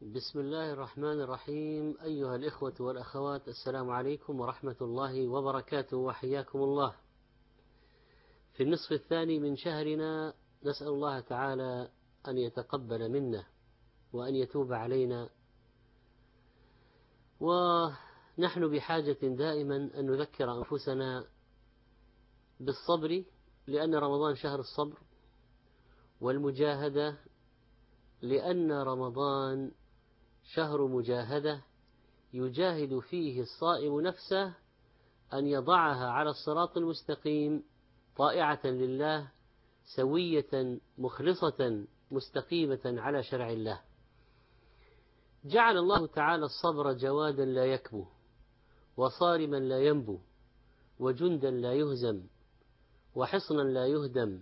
بسم الله الرحمن الرحيم. أيها الإخوة والأخوات، السلام عليكم ورحمة الله وبركاته، وحياكم الله. في النصف الثاني من شهرنا نسأل الله تعالى أن يتقبل منا وأن يتوب علينا، ونحن بحاجة دائما أن نذكر أنفسنا بالصبر، لأن رمضان شهر الصبر، والمجاهدة لأن رمضان شهر مجاهدة يجاهد فيه الصائم نفسه أن يضعها على الصراط المستقيم طائعة لله، سوية مخلصة مستقيمة على شرع الله. جعل الله تعالى الصبر جوادا لا يكبو، وصارما لا ينبو، وجندا لا يهزم، وحصنا لا يهدم،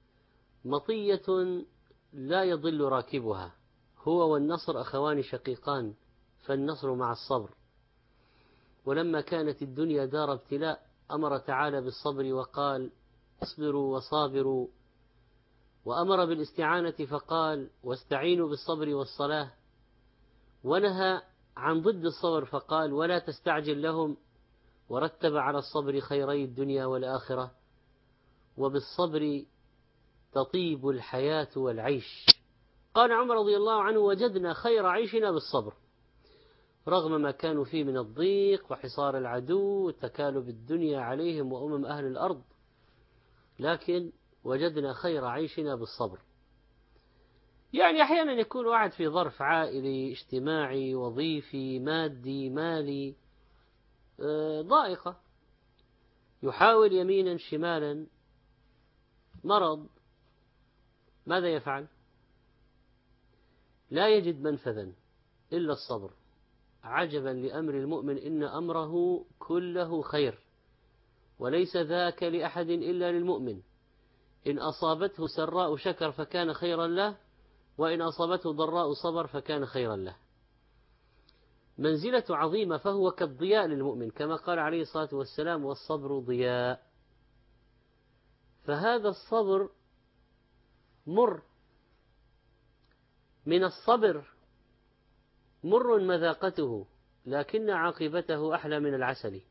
مطية لا يضل راكبها. هو والنصر أخوان شقيقان، فالنصر مع الصبر. ولما كانت الدنيا دار ابتلاء أمر تعالى بالصبر وقال: اصبروا وصابروا، وأمر بالاستعانة فقال: واستعينوا بالصبر والصلاة، ونهى عن ضد الصبر فقال: ولا تستعجل لهم، ورتب على الصبر خيري الدنيا والآخرة، وبالصبر تطيب الحياة والعيش. قال عمر رضي الله عنه: وجدنا خير عيشنا بالصبر، رغم ما كانوا فيه من الضيق وحصار العدو وتكالب الدنيا عليهم وأمم أهل الأرض، لكن وجدنا خير عيشنا بالصبر. يعني أحيانا يكون واحد في ظرف عائلي اجتماعي وظيفي مادي مالي ضائقة، يحاول يمينا شمالا، مرض، ماذا يفعل؟ لا يجد منفذا إلا الصبر. عجبا لأمر المؤمن إن أمره كله خير، وليس ذاك لأحد إلا للمؤمن. إن أصابته سراء شكر فكان خيرا له، وإن أصابته ضراء صبر فكان خيرا له. منزلة عظيمة، فهو كالضياء للمؤمن، كما قال عليه الصلاة والسلام: والصبر ضياء. فهذا الصبر مر، من الصبر مر مذاقته، لكن عاقبته أحلى من العسل.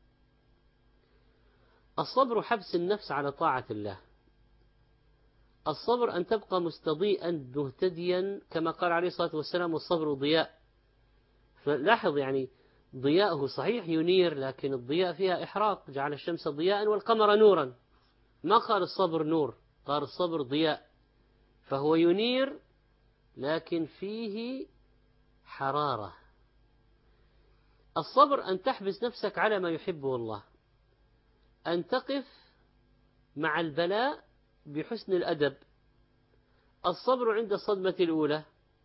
الصبر حبس النفس على طاعة الله. الصبر أن تبقى مستضيئا مهتديا، كما قال عليه الصلاة والسلام: والصبر ضياء. فلاحظ، يعني ضياءه صحيح ينير، لكن الضياء فيها إحراق، جعل الشمس ضياء والقمر نورا. ما قال الصبر نور، قال الصبر ضياء، فهو ينير لكن فيه حرارة. الصبر أن تحبس نفسك على ما يحبه الله، أن تقف مع البلاء بحسن الأدب. الصبر عند الصدمة الأولى.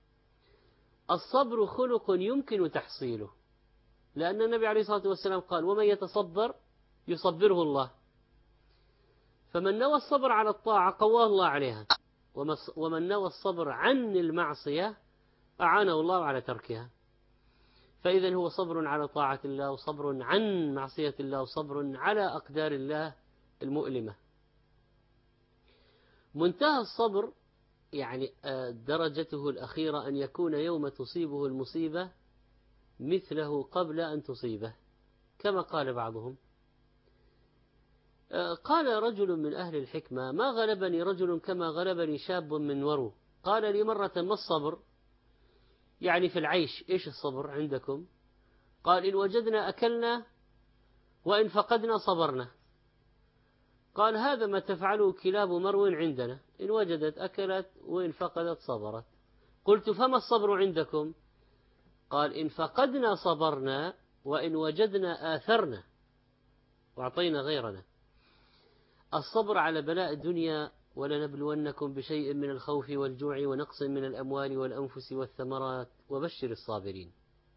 الصبر خلق يمكن تحصيله، لأن النبي عليه الصلاة والسلام قال: ومن يتصبر يصبره الله. فمن نوى الصبر على الطاعة قواه الله عليها، ومن نوى الصبر عن المعصية أعانه الله على تركها. فإذا هو صبر على طاعة الله، وصبر عن معصية الله، وصبر على أقدار الله المؤلمة. منتهى الصبر يعني درجته الأخيرة أن يكون يوم تصيبه المصيبة مثله قبل أن تصيبه، كما قال بعضهم. قال رجل من أهل الحكمة: ما غلبني رجل كما غلبني شاب من ورو. قال لي مرة: ما الصبر؟ يعني في العيش، إيش الصبر عندكم؟ قال: إن وجدنا أكلنا، وإن فقدنا صبرنا. قال: هذا ما تفعله كلاب مرو عندنا، إن وجدت أكلت، وإن فقدت صبرت. قلت: فما الصبر عندكم؟ قال: إن فقدنا صبرنا، وإن وجدنا آثرنا وأعطينا غيرنا. الصبر على بلاء الدنيا: ولنبلونكم بشيء من الخوف والجوع ونقص من الأموال والأنفس والثمرات وبشر الصابرين.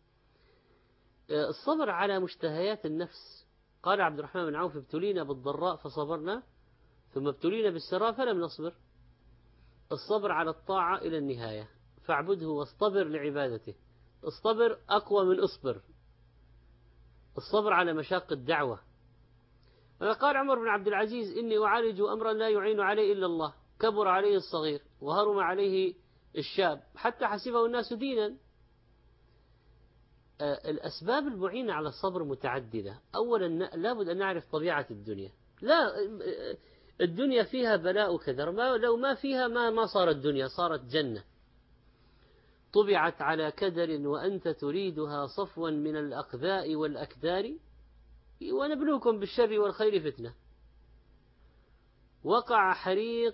الصبر على مشتهيات النفس. قال عبد الرحمن بن عوف: ابتلينا بالضراء فصبرنا، ثم ابتلينا بالسراء فلم نصبر. الصبر على الطاعة إلى النهاية، فاعبده واصطبر لعبادته. الصبر أقوى من اصبر. الصبر على مشاق الدعوة. قال عمر بن عبد العزيز: إني أعالج أمرا لا يعين عليه إلا الله، كبر عليه الصغير وهرم عليه الشاب، حتى حسبه الناس دينا. الأسباب المعينة على الصبر متعددة. أولا لابد أن نعرف طبيعة الدنيا. لا، الدنيا فيها بلاء وكدر، لو ما فيها ما صارت دنيا، صارت جنة. طبعت على كدر وأنت تريدها صفوا من الأقذاء والأكدار، ونبلوكم بالشر والخير فتنة. وقع حريق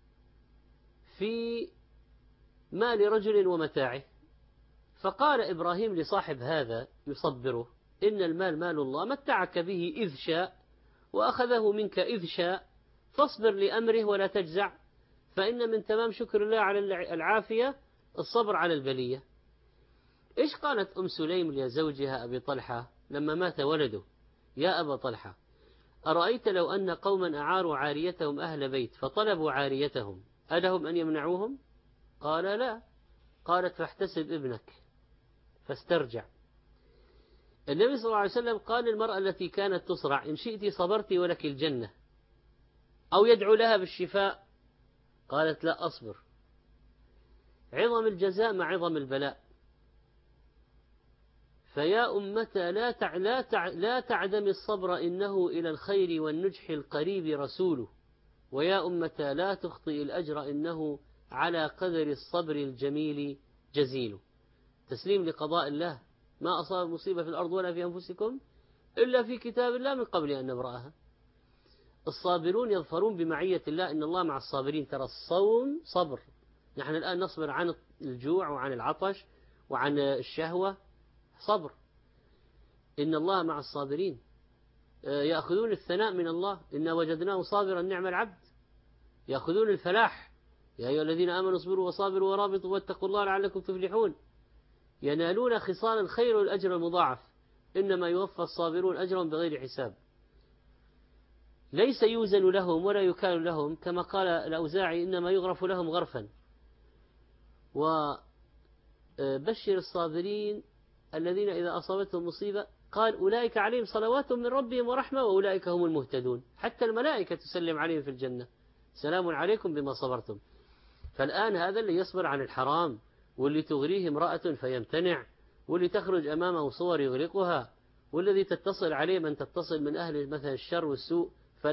في مال رجل ومتاعه، فقال إبراهيم لصاحب هذا يصبره: إن المال مال الله، متعك به إذ شاء وأخذه منك إذ شاء، فاصبر لأمره ولا تجزع، فإن من تمام شكر الله على العافية الصبر على البلية. إيش قالت أم سليم لزوجها أبي طلحة لما مات ولده: يا أبا طلحة، أرأيت لو أن قوما أعاروا عاريتهم أهل بيت فطلبوا عاريتهم ألهم أن يمنعوهم؟ قال لا. قالت: فاحتسب ابنك فاسترجع. النبي صلى الله عليه وسلم قال للمرأة التي كانت تصرع: إن شئت صبرت ولك الجنة، أو يدعو لها بالشفاء. قالت: لا أصبر. عظم الجزاء مع عظم البلاء. فيا أمتى لا تعدم الصبر، إنه إلى الخير والنجح القريب رسوله. ويا أمتى لا تخطئ الأجر، إنه على قدر الصبر الجميل جزيل. تسليم لقضاء الله: ما أصاب مصيبة في الأرض ولا في أنفسكم إلا في كتاب الله من قبل أن نبرأها. الصابرون يظفرون بمعية الله، إن الله مع الصابرين. ترى الصوم صبر. نحن الآن نصبر عن الجوع وعن العطش وعن الشهوة، صبر. إن الله مع الصابرين. يأخذون الثناء من الله: إنا وجدناه صابرا نعم العبد. يأخذون الفلاح: يا أيها الذين آمنوا اصبروا وصابروا ورابطوا واتقوا الله لعلكم تفلحون. ينالون خصال الخير والأجر المضاعف: إنما يوفى الصابرون أجرهم بغير حساب. ليس يوزن لهم ولا يكال لهم، كما قال الأوزاعي: إنما يغرف لهم غرفا. وبشر الصابرين الذين إذا أصابتهم مصيبة قال: أولئك عليهم صلوات من ربهم ورحمة وأولئك هم المهتدون. حتى الملائكة تسلم عليهم في الجنة: سلام عليكم بما صبرتم. فالآن هذا اللي يصبر عن الحرام، واللي تغريه امرأة فيمتنع، واللي تخرج أمامه صور يغرقها، والذي تتصل عليه من تتصل من أهل مثلا الشر والسوء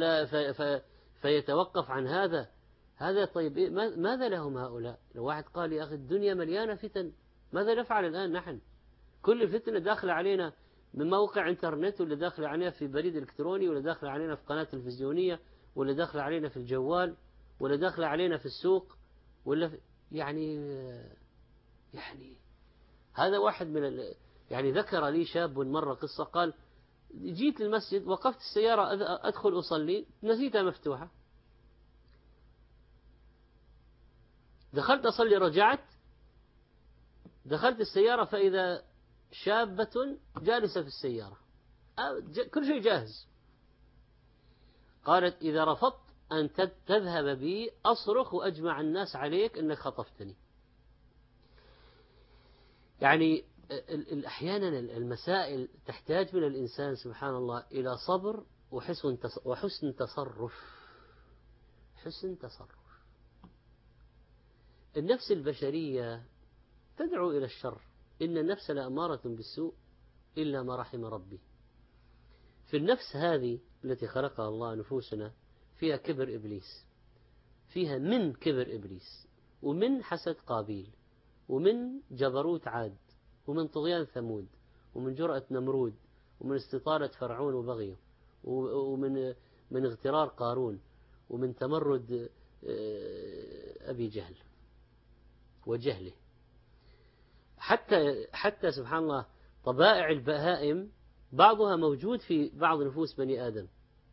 فيتوقف عن هذا طيب ماذا لهم هؤلاء؟ لو واحد قال: يا أخي الدنيا مليانة فتن، ماذا نفعل الآن نحن؟ كل فتنة داخلة علينا من موقع انترنت، ولا داخلة علينا في بريد إلكتروني، ولا داخلة علينا في قناة تلفزيونية، ولا داخلة علينا في الجوال، ولا داخلة علينا في السوق، ولا يعني هذا واحد يعني ذكر لي شاب مرة قصة، قال: جيت المسجد، وقفت السيارة أدخل أصلي، نسيتها مفتوحة، دخلت أصلي، رجعت دخلت السيارة فإذا شابة جالسة في السيارة، كل شيء جاهز. قالت: إذا رفضت أن تذهب بي أصرخ وأجمع الناس عليك أنك خطفتني. يعني أحيانا المسائل تحتاج من الإنسان سبحان الله إلى صبر وحسن تصرف. حسن تصرف. النفس البشرية تدعو إلى الشر، إن النفس لأمارة بالسوء إلا ما رحم ربي. في النفس هذه التي خلقها الله، نفوسنا فيها كبر إبليس، فيها من كبر إبليس، ومن حسد قابيل، ومن جبروت عاد، ومن طغيان ثمود، ومن جرأة نمرود، ومن استطالة فرعون وبغيه، ومن اغترار قارون، ومن تمرد أبي جهل وجهله. حتى سبحان الله طبائع البهائم بعضها موجود في بعض نفوس بني آدم.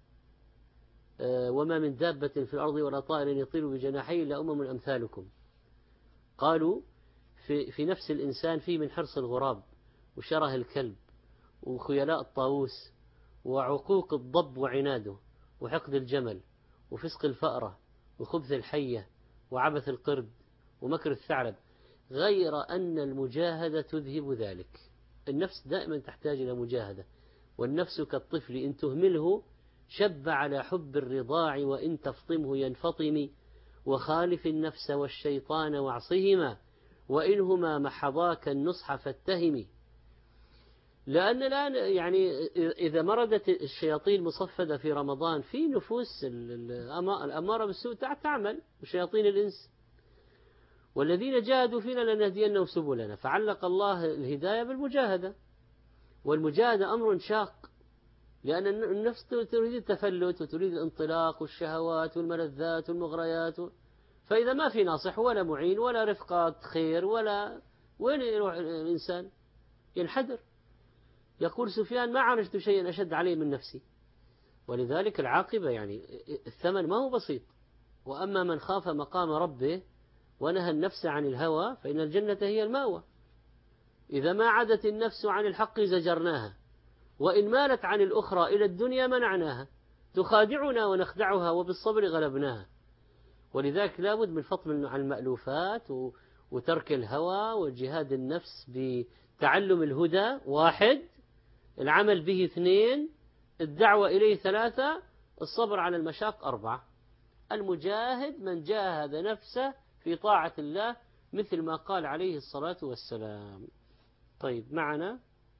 وما من دابة في الأرض ولا طائر يطير بجناحيه إلا أمم أمثالكم. قالوا في نفس الإنسان في من حرص الغراب، وشره الكلب، وخيلاء الطاووس، وعقوق الضب وعناده، وحقد الجمل، وفسق الفأرة، وخبث الحية، وعبث القرد، ومكر الثعلب، غير أن المجاهدة تذهب ذلك. النفس دائما تحتاج إلى مجاهدة. والنفس كالطفل إن تهمله شب على حب الرضاع، وإن تفطمه ينفطم. وخالف النفس والشيطان واعصهما، وإنهما محضاك النصح فاتهم. لأن الآن يعني إذا مردت الشياطين مصفدة في رمضان في نفوس الأمارة بالسوء تعمل وشياطين الإنس، والذين جاهدوا فينا لنهدينهم سبلنا، فعلق الله الهداية بالمجاهدة، والمجاهدة أمر شاق، لأن النفس تريد التفلت وتريد الانطلاق والشهوات والملذات والمغريات، فإذا ما في ناصح ولا معين ولا رفقات خير وين يروح الإنسان؟ ينحدر. يقول سفيان: ما عرفت شيئا أشد علي من نفسي. ولذلك العاقبة يعني الثمن ما هو بسيط. وأما من خاف مقام ربه ونهى النفس عن الهوى فإن الجنة هي المأوى. إذا ما عدت النفس عن الحق زجرناها، وإن مالت عن الأخرى إلى الدنيا منعناها، تخادعنا ونخدعها وبالصبر غلبناها. ولذلك لابد من فضل عن المألوفات وترك الهوى وجهاد النفس بتعلم الهدى 1، العمل به 2، الدعوة إليه 3، الصبر على المشاق 4. المجاهد من جاهد نفسه في طاعة الله مثل ما قال عليه الصلاة والسلام. طيب، معنا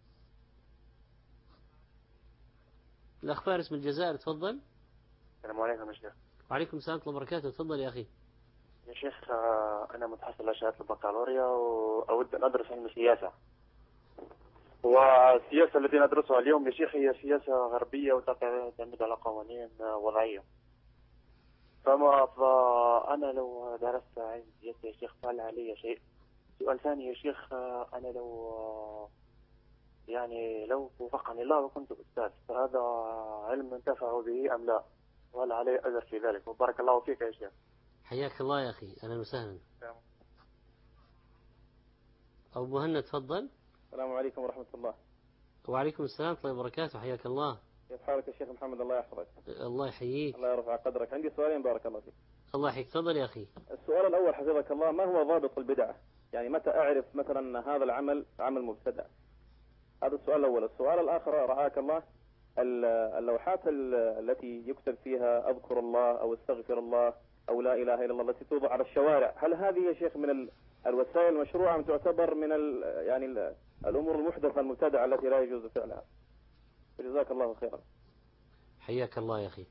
الأخ فارس من الجزائر، تفضل. السلام عليكم يا شيخ. وعليكم السلام ورحمة الله وبركاته، تفضل يا أخي. يا شيخ، أنا متحصل على شهادة البكالوريا وأود أن أدرس علم السياسة، والسياسة التي ندرسها اليوم يا شيخ هي سياسة غربية وتعتمد على قوانين وضعية. فأنا لو درست علم السياسة يا شيخ فهل علي شيء؟ سؤال ثاني يا شيخ، أنا لو وفقني الله وكنت أستاذ فهذا علم انتفع به أم لا؟ وهل علي أجر في ذلك؟ وبارك الله فيك يا شيخ. حياك الله يا أخي، أهلا وسهلا. أبو مهند، تفضل. السلام عليكم ورحمة الله. وعليكم السلام ورحمة الله وبركاته، حياك الله. كيف حالك يا شيخ محمد؟ الله يحفظك. الله يحييك. الله يرفع قدرك. عندي سؤالين بارك الله فيك. الله يحييك، تفضل يا أخي. السؤال الأول حفظك الله، ما هو ضابط البدعة؟ يعني متى أعرف مثلا هذا العمل عمل مبتدع؟ هذا السؤال الأول. السؤال الآخر رعاك الله، اللوحات التي يكتب فيها أذكر الله أو استغفر الله أو لا إله إلا الله التي توضع على الشوارع، هل هذه يا شيخ من الوسائل المشروعة أم تعتبر من الأمور المحدثة المبتدعة التي لا يجوز فعلها؟ جزاك الله خيرا. حياك الله يا أخي.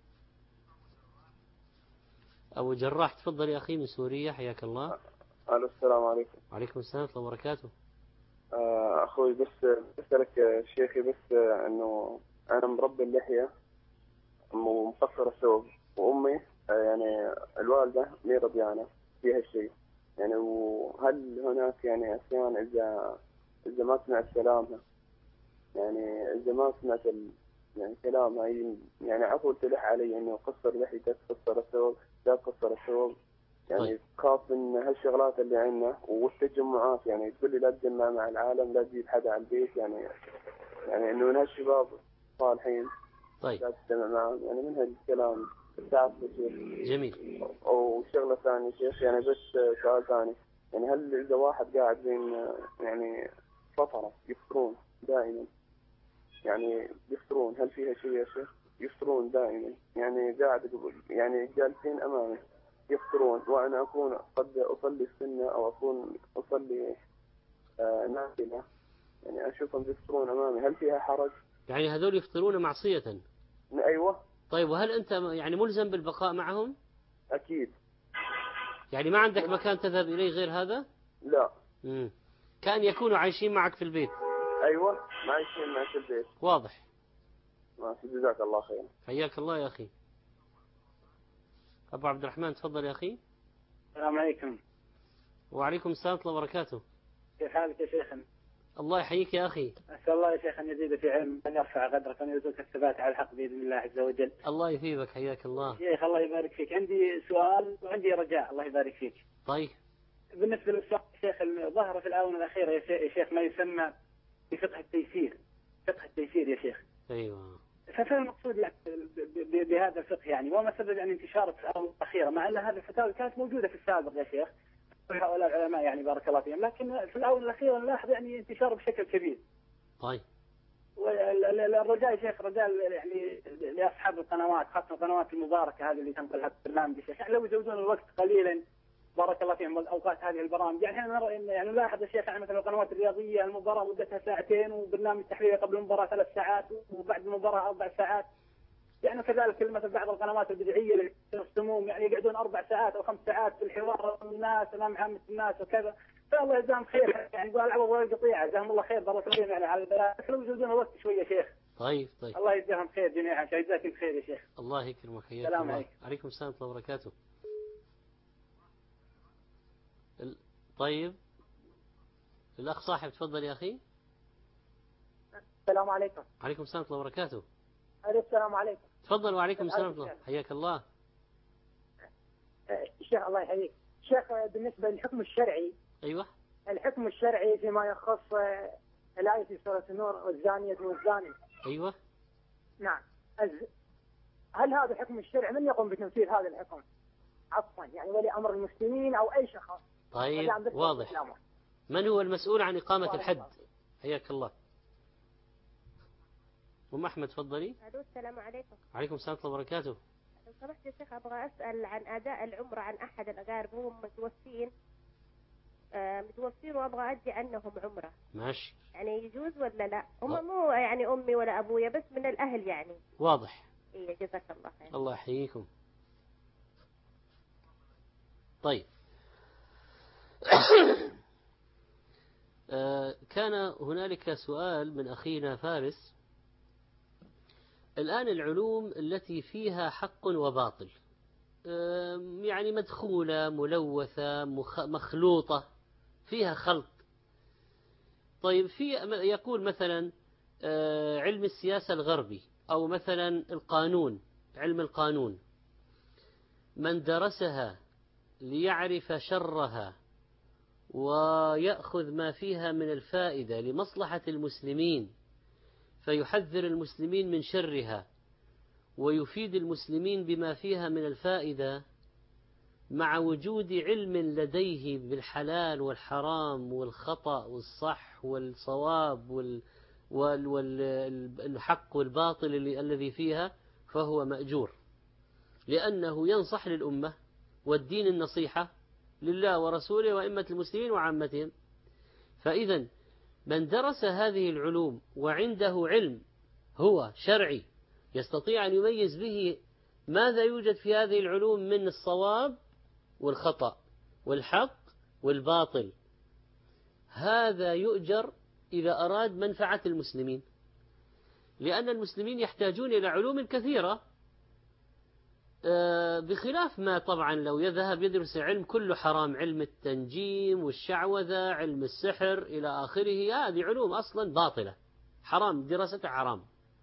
أبو جراح، تفضل يا أخي من سوريا، حياك الله. السلام عليكم. وعليكم السلام ورحمة الله وبركاته. أخوي بس أسألك شيخي، بس أنه أنا مربي اللحية ومقصر الثوب، وأمي يعني الوالدة ميرضيانة فيها الشيء يعني، وهل هناك يعني أحيان إذا ما سمعت كلامها، يعني إذا ما سمعت يعني كلامها يعني عفوا تلح علي إنه قصر لحيتك، قصر الثوب، لا قصر الثوب، يعني خاف من هالشغلات اللي عندنا والتجمعات، يعني تقول لي لا تجمع مع العالم، لا تجيب حدا على البيت، يعني إنه من هالشباب صالحين طيب لا تجتمع معهم، يعني من هالكلام تعرف شيخ. جميل. وشغلة ثانية شيخ، يعني بس سؤال ثاني، يعني هل إذا واحد قاعد بين يعني فترة يفطرون دائما، يعني يفطرون، هل فيها شيء يا شيخ؟ يفطرون دائما، يعني قاعد يعني جالسين أمامي يفطرون وأنا أكون قد أصلي السنة أو أكون أصلي نافلة، يعني أشوفهم يفطرون أمامي، هل فيها حرج؟ يعني هذول يفطرون معصية؟ أيوة. طيب، وهل أنت يعني ملزم بالبقاء معهم؟ أكيد. يعني ما عندك مكان تذهب إليه غير هذا؟ لا. كأن يكونوا عايشين معك في البيت. أيوة، ما عايشين معك في البيت. واضح. ماشي، جزاك الله خير. حياك الله يا أخي. أبو عبد الرحمن، تفضل يا أخي. السلام عليكم. وعليكم السلام ورحمة الله وبركاته. كيف حالك يا شيخنا؟ الله يحييك يا أخي. أسأل الله يا شيخ أن يزيد في علم، أن يرفع قدرك، وأن يرزقك الثبات على الحق بإذن الله عز وجل. الله يثيبك، حياك الله. شيخ الله يبارك فيك، عندي سؤال وعندي رجاء، الله يبارك فيك. طيب. بالنسبة للسؤال يا شيخ، ظهر في الآونة الأخيرة يا شيخ ما يسمى بفقه التيسير، فقه التيسير يا شيخ. أيوة. فما المقصود يعني بهذا الفقه يعني، وما سبب يعني انتشاره في الآونة الأخيرة، مع أن هذه الفتاوى كانت موجودة في السابق يا شيخ هؤلاء العلماء يعني بارك الله فيهم، لكن في الآونة الأخيرة نلاحظ يعني انتشاره بشكل كبير. طيب. والرجاء يا شيخ، رجاء يعني لاصحاب القنوات، خاصه القنوات المباركه هذه اللي تنقل هذا البرنامج يا شيخ، يعني لو يزودون الوقت قليلا بارك الله فيهم اوقات هذه البرامج. يعني احنا نرى يعني نلاحظ يا شيخ يعني مثلا القنوات الرياضيه المباراه مدتها ساعتين وبرنامج تحليلي قبل المباراه 3 ساعات وبعد المباراه 4 ساعات. يعني كذلك مثل بعض القنوات البدعيه اللي يرسمون يعني يقعدون 4 ساعات او 5 ساعات في الحوار الناس امام عامه الناس وكذا. فالله يجزاهم خير يعني يقول العوض ولا القطيعه جزاهم الله خير بارك الله فيهم يعني على البلاء لو يجوزون الوقت شويه يا شيخ. طيب الله يجزاهم خير جميعا جزاكم خير يا شيخ. الله يكرمك حياك السلام الله. عليكم. عليكم السلام ورحمة الله وبركاته. طيب الأخ صاحب تفضل يا أخي. السلام عليكم. عليكم السلام ورحمة الله وبركاته. السلام عليكم. تفضل. وعليكم السلام ورحمة الله. حياك الله. شيخ الله يحييك. شيخ بالنسبة للحكم الشرعي. أيوة. الحكم الشرعي فيما يخص الآية في سورة النور والزانية والزاني. أيوة. نعم. هل هذا الحكم الشرعي من يقوم بتنفيذ هذا الحكم؟ عفوا يعني ولي أمر المسلمين أو أي شخص. طيب واضح. من هو المسؤول عن إقامة الحد؟ حياك الله. أم أحمد تفضلي. السلام عليكم. عليكم السلام ورحمة الله وبركاته. لو سمحت يا شيخ أبغى أسأل عن أداء العمرة عن أحد الأقارب وهم متوفين وأبغى أدي عنهم عمرة. ماشي. يعني يجوز ولا لا؟ هم مو يعني أمي ولا أبويا بس من الأهل يعني. واضح. إيه جزاك الله خير. الله يحييكم. طيب. كان هنالك سؤال من أخينا فارس. الآن العلوم التي فيها حق وباطل يعني مدخولة ملوثة مخلوطة فيها خلط. طيب يقول مثلا علم السياسة الغربي أو مثلا القانون علم القانون من درسها ليعرف شرها ويأخذ ما فيها من الفائدة لمصلحة المسلمين فيحذر المسلمين من شرها ويفيد المسلمين بما فيها من الفائدة مع وجود علم لديه بالحلال والحرام والخطأ والصح والصواب والحق والباطل الذي فيها فهو مأجور لأنه ينصح للأمة والدين النصيحة لله ورسوله وأئمة المسلمين وعامتهم. فإذا من درس هذه العلوم وعنده علم هو شرعي يستطيع أن يميز به ماذا يوجد في هذه العلوم من الصواب والخطأ والحق والباطل، هذا يؤجر إذا أراد منفعة المسلمين، لأن المسلمين يحتاجون إلى علوم كثيرة بخلاف ما طبعا لو يذهب يدرس علم كله حرام، علم التنجيم والشعوذة علم السحر إلى آخره، هذه علوم أصلا باطلة حرام دراستها حرام،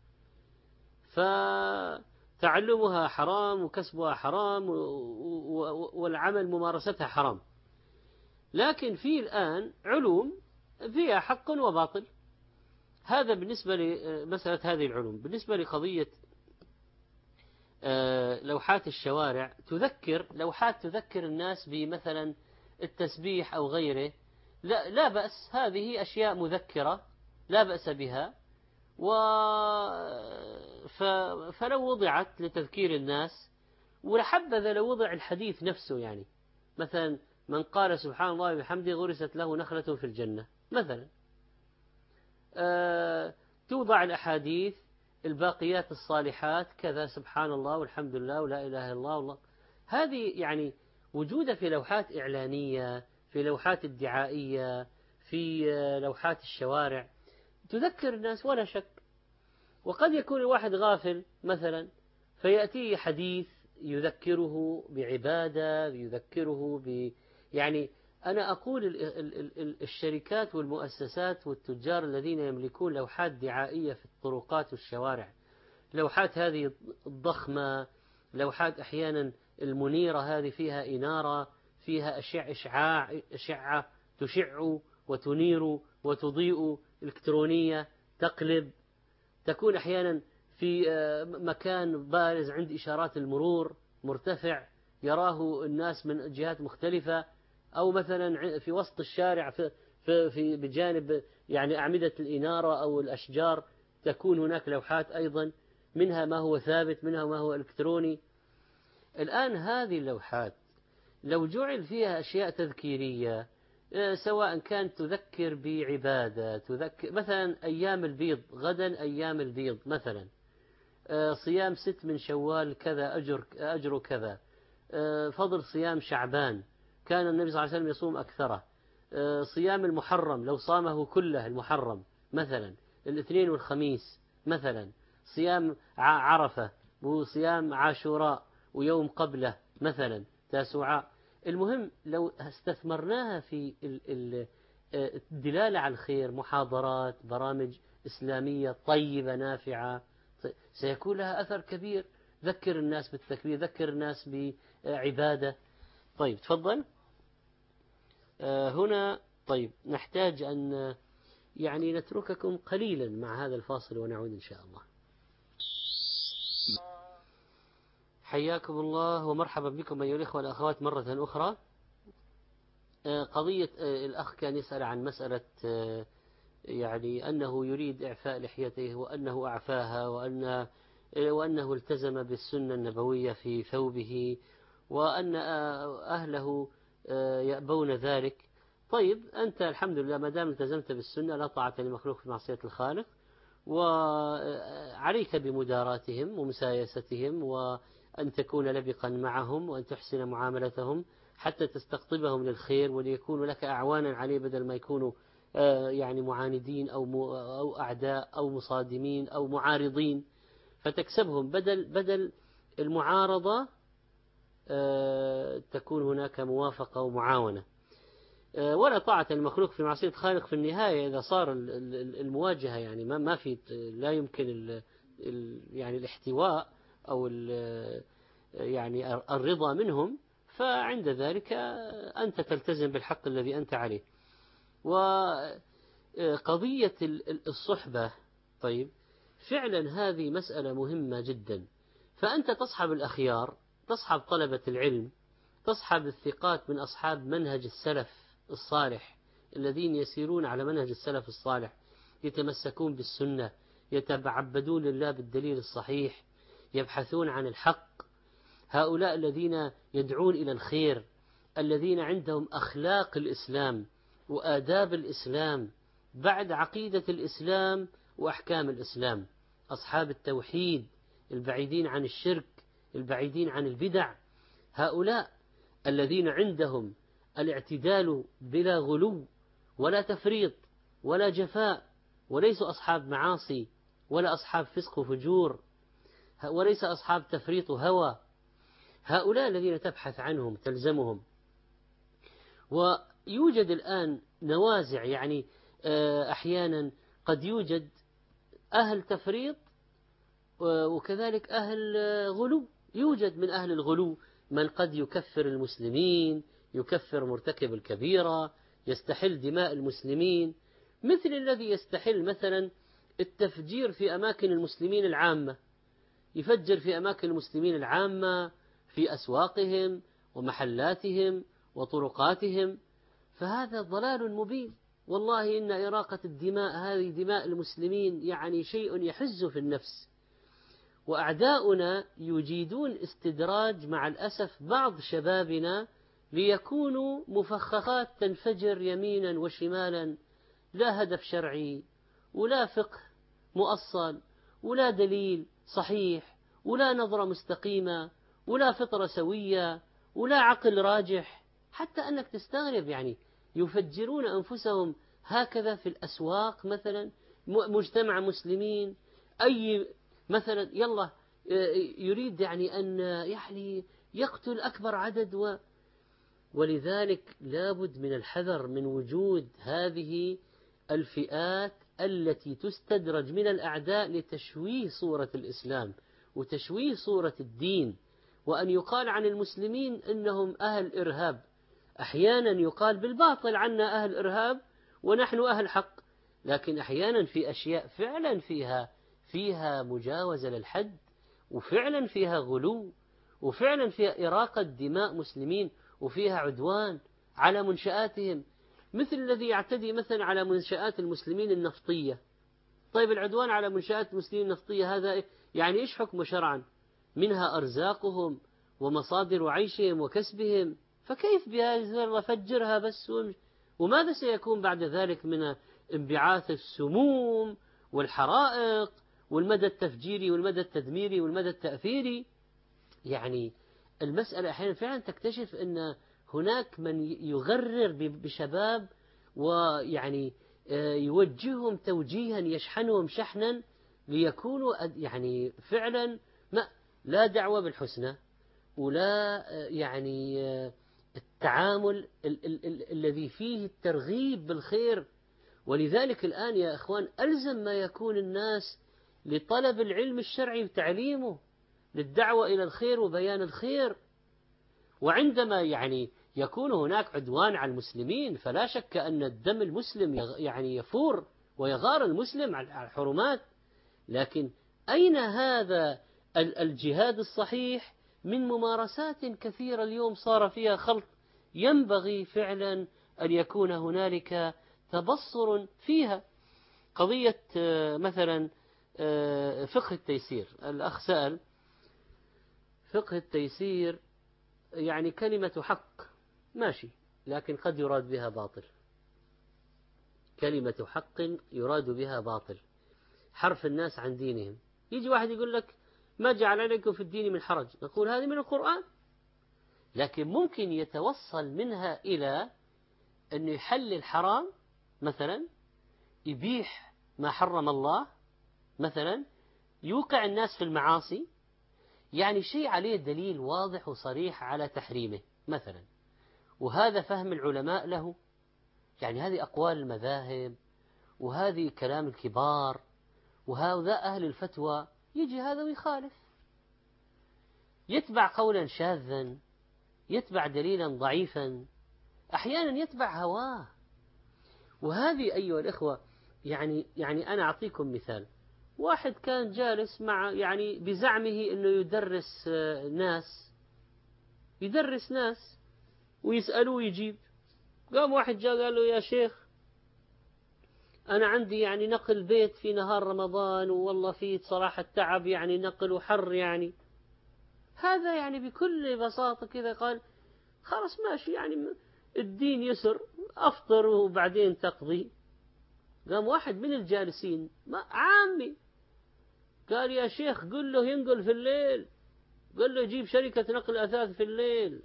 فتعلمها حرام وكسبها حرام والعمل ممارستها حرام. لكن في الآن علوم فيها حق وباطل. هذا بالنسبة لمسألة هذه العلوم. بالنسبة لقضية لوحات الشوارع لوحات تذكر الناس بمثلا التسبيح أو غيره، لا بأس، هذه أشياء مذكرة لا بأس بها، فلو وضعت لتذكير الناس، ولحبذا لو وضع الحديث نفسه، يعني مثلا من قال سبحان الله وبحمده غرست له نخلة في الجنة مثلا، توضع الأحاديث الباقيات الصالحات كذا سبحان الله والحمد لله ولا إله إلا الله والله. هذه يعني وجودها في لوحات إعلانية، في لوحات الدعائية، في لوحات الشوارع تذكر الناس ولا شك. وقد يكون الواحد غافل مثلا فيأتيه حديث يذكره بعبادة، يذكره يعني أنا أقول الشركات والمؤسسات والتجار الذين يملكون لوحات دعائية في الطرقات والشوارع، لوحات هذه الضخمة، لوحات أحيانا المنيرة هذه فيها إنارة، فيها أشعة تشع وتنير وتضيء إلكترونية تقلب، تكون أحيانا في مكان بارز عند إشارات المرور مرتفع يراه الناس من جهات مختلفة، أو مثلا في وسط الشارع في بجانب يعني أعمدة الإنارة أو الأشجار تكون هناك لوحات أيضا، منها ما هو ثابت منها ما هو إلكتروني. الآن هذه اللوحات لو جعل فيها أشياء تذكيرية، سواء كانت تذكر بعبادة، تذكر مثلا أيام البيض، غدا أيام البيض مثلا، صيام 6 من شوال كذا أجر كذا، فضل صيام شعبان كان النبي صلى الله عليه وسلم يصوم أكثره، صيام المحرم لو صامه كله المحرم مثلا، الاثنين والخميس مثلا، صيام عرفة وصيام عاشوراء ويوم قبله مثلا تاسوعاء. المهم لو استثمرناها في الدلالة على الخير، محاضرات، برامج إسلامية طيبة نافعة، سيكون لها أثر كبير. ذكر الناس بالتكبير، ذكر الناس بعبادة. طيب تفضل. هنا طيب نحتاج أن يعني نترككم قليلا مع هذا الفاصل ونعود إن شاء الله. حياكم الله ومرحبا بكم أيها الإخوة والأخوات مرة أخرى. قضية الأخ كان يسأل عن مسألة يعني أنه يريد إعفاء لحيته وأنه أعفاها، وأنه التزم بالسنة النبوية في ثوبه، وأن أهله يأبون ذلك. طيب أنت الحمد لله ما دام التزمت بالسنة لا طاعة لمخلوق في معصية الخالق، وعليك بمداراتهم ومسايستهم، وأن تكون لبقا معهم، وأن تحسن معاملتهم حتى تستقطبهم للخير وليكونوا لك أعوانا عليه، بدل ما يكونوا يعني معاندين أو أعداء أو مصادمين أو معارضين، فتكسبهم بدل المعارضة تكون هناك موافقة ومعاونة. ولا طاعة المخلوق في معصية خالق في النهاية إذا صار المواجهة يعني ما في، لا يمكن يعني الاحتواء أو يعني الرضا منهم، فعند ذلك أنت تلتزم بالحق الذي أنت عليه. وقضية الصحبة، طيب فعلا هذه مسألة مهمة جدا. فأنت تصحب الأخيار، تصحب طلبة العلم، تصحب الثقات من أصحاب منهج السلف الصالح الذين يسيرون على منهج السلف الصالح، يتمسكون بالسنة، يتعبدون لله بالدليل الصحيح، يبحثون عن الحق. هؤلاء الذين يدعون إلى الخير، الذين عندهم أخلاق الإسلام وآداب الإسلام بعد عقيدة الإسلام وأحكام الإسلام، أصحاب التوحيد البعيدين عن الشرك البعيدين عن البدع، هؤلاء الذين عندهم الاعتدال بلا غلو ولا تفريط ولا جفاء، وليسوا أصحاب معاصي ولا أصحاب فسق وفجور، وليس أصحاب تفريط وهوى. هؤلاء الذين تبحث عنهم تلزمهم. ويوجد الآن نوازع، يعني أحيانا قد يوجد أهل تفريط وكذلك أهل غلو. يوجد من أهل الغلو من قد يكفر المسلمين، يكفر مرتكب الكبيرة، يستحل دماء المسلمين، مثل الذي يستحل مثلا التفجير في أماكن المسلمين العامة، يفجر في أماكن المسلمين العامة في أسواقهم ومحلاتهم وطرقاتهم، فهذا ضلال مبين. والله إن إراقة الدماء هذه دماء المسلمين يعني شيء يحز في النفس. وأعداؤنا يجيدون استدراج مع الأسف بعض شبابنا ليكونوا مفخخات تنفجر يمينا وشمالا، لا هدف شرعي ولا فقه مؤصل ولا دليل صحيح ولا نظرة مستقيمة ولا فطرة سوية ولا عقل راجح، حتى أنك تستغرب يعني يفجرون أنفسهم هكذا في الأسواق مثلا، مجتمع مسلمين، أي مثلا يلا يريد يعني أن يعني يقتل أكبر عدد ولذلك لابد من الحذر من وجود هذه الفئات التي تستدرج من الأعداء لتشويه صورة الإسلام وتشويه صورة الدين، وأن يقال عن المسلمين إنهم أهل إرهاب. أحيانا يقال بالباطل عنا أهل إرهاب ونحن أهل حق، لكن أحيانا في أشياء فعلا فيها مجاوزة للحد، وفعلا فيها غلو، وفعلا فيها إراقة دماء مسلمين، وفيها عدوان على منشآتهم، مثل الذي يعتدي مثلا على منشآت المسلمين النفطية. طيب العدوان على منشآت المسلمين النفطية هذا يعني إيش حكمه شرعا؟ منها أرزاقهم ومصادر عيشهم وكسبهم، فكيف بهذه الذرة فجرها بس وماذا سيكون بعد ذلك من انبعاث السموم والحرائق والمدى التفجيري والمدى التدميري والمدى التأثيري. يعني المسألة أحيانا فعلا تكتشف أن هناك من يغرر بشباب ويعني يوجههم توجيها يشحنهم شحنا ليكونوا يعني فعلا لا دعوة بالحسنى ولا يعني التعامل الذي فيه الترغيب بالخير. ولذلك الآن يا أخوان ألزم ما يكون الناس لطلب العلم الشرعي وتعليمه، للدعوة إلى الخير وبيان الخير. وعندما يعني يكون هناك عدوان على المسلمين فلا شك أن الدم المسلم يعني يفور ويغار المسلم على الحرمات، لكن أين هذا الجهاد الصحيح من ممارسات كثيرة اليوم صار فيها خلط؟ ينبغي فعلا أن يكون هنالك تبصر فيها. قضية مثلا فقه التيسير، الأخ سأل فقه التيسير، يعني كلمة حق ماشي، لكن قد يراد بها باطل. كلمة حق يراد بها باطل، حرف الناس عن دينهم. يجي واحد يقول لك ما جعل عليكم في الدين من حرج، نقول هذه من القرآن، لكن ممكن يتوصل منها إلى أنه يحلل حرام مثلا، يبيح ما حرم الله مثلا، يوقع الناس في المعاصي، يعني شيء عليه دليل واضح وصريح على تحريمه مثلا، وهذا فهم العلماء له، يعني هذه أقوال المذاهب وهذه كلام الكبار وهؤلاء أهل الفتوى. يجي هذا ويخالف، يتبع قولا شاذا، يتبع دليلا ضعيفا، أحيانا يتبع هواه. وهذه أيها الإخوة يعني أنا أعطيكم مثال. واحد كان جالس مع يعني بزعمه أنه يدرس ناس ويسألوه يجيب. قام واحد جاء قال له يا شيخ أنا عندي يعني نقل بيت في نهار رمضان والله فيه صراحة تعب، يعني نقل وحر، يعني هذا يعني بكل بساطة كذا قال خلاص ماشي، يعني الدين يسر، أفطر وبعدين تقضي. قام واحد من الجالسين عامي قال يا شيخ قل له ينقل في الليل، قل له يجيب شركة نقل أثاث في الليل.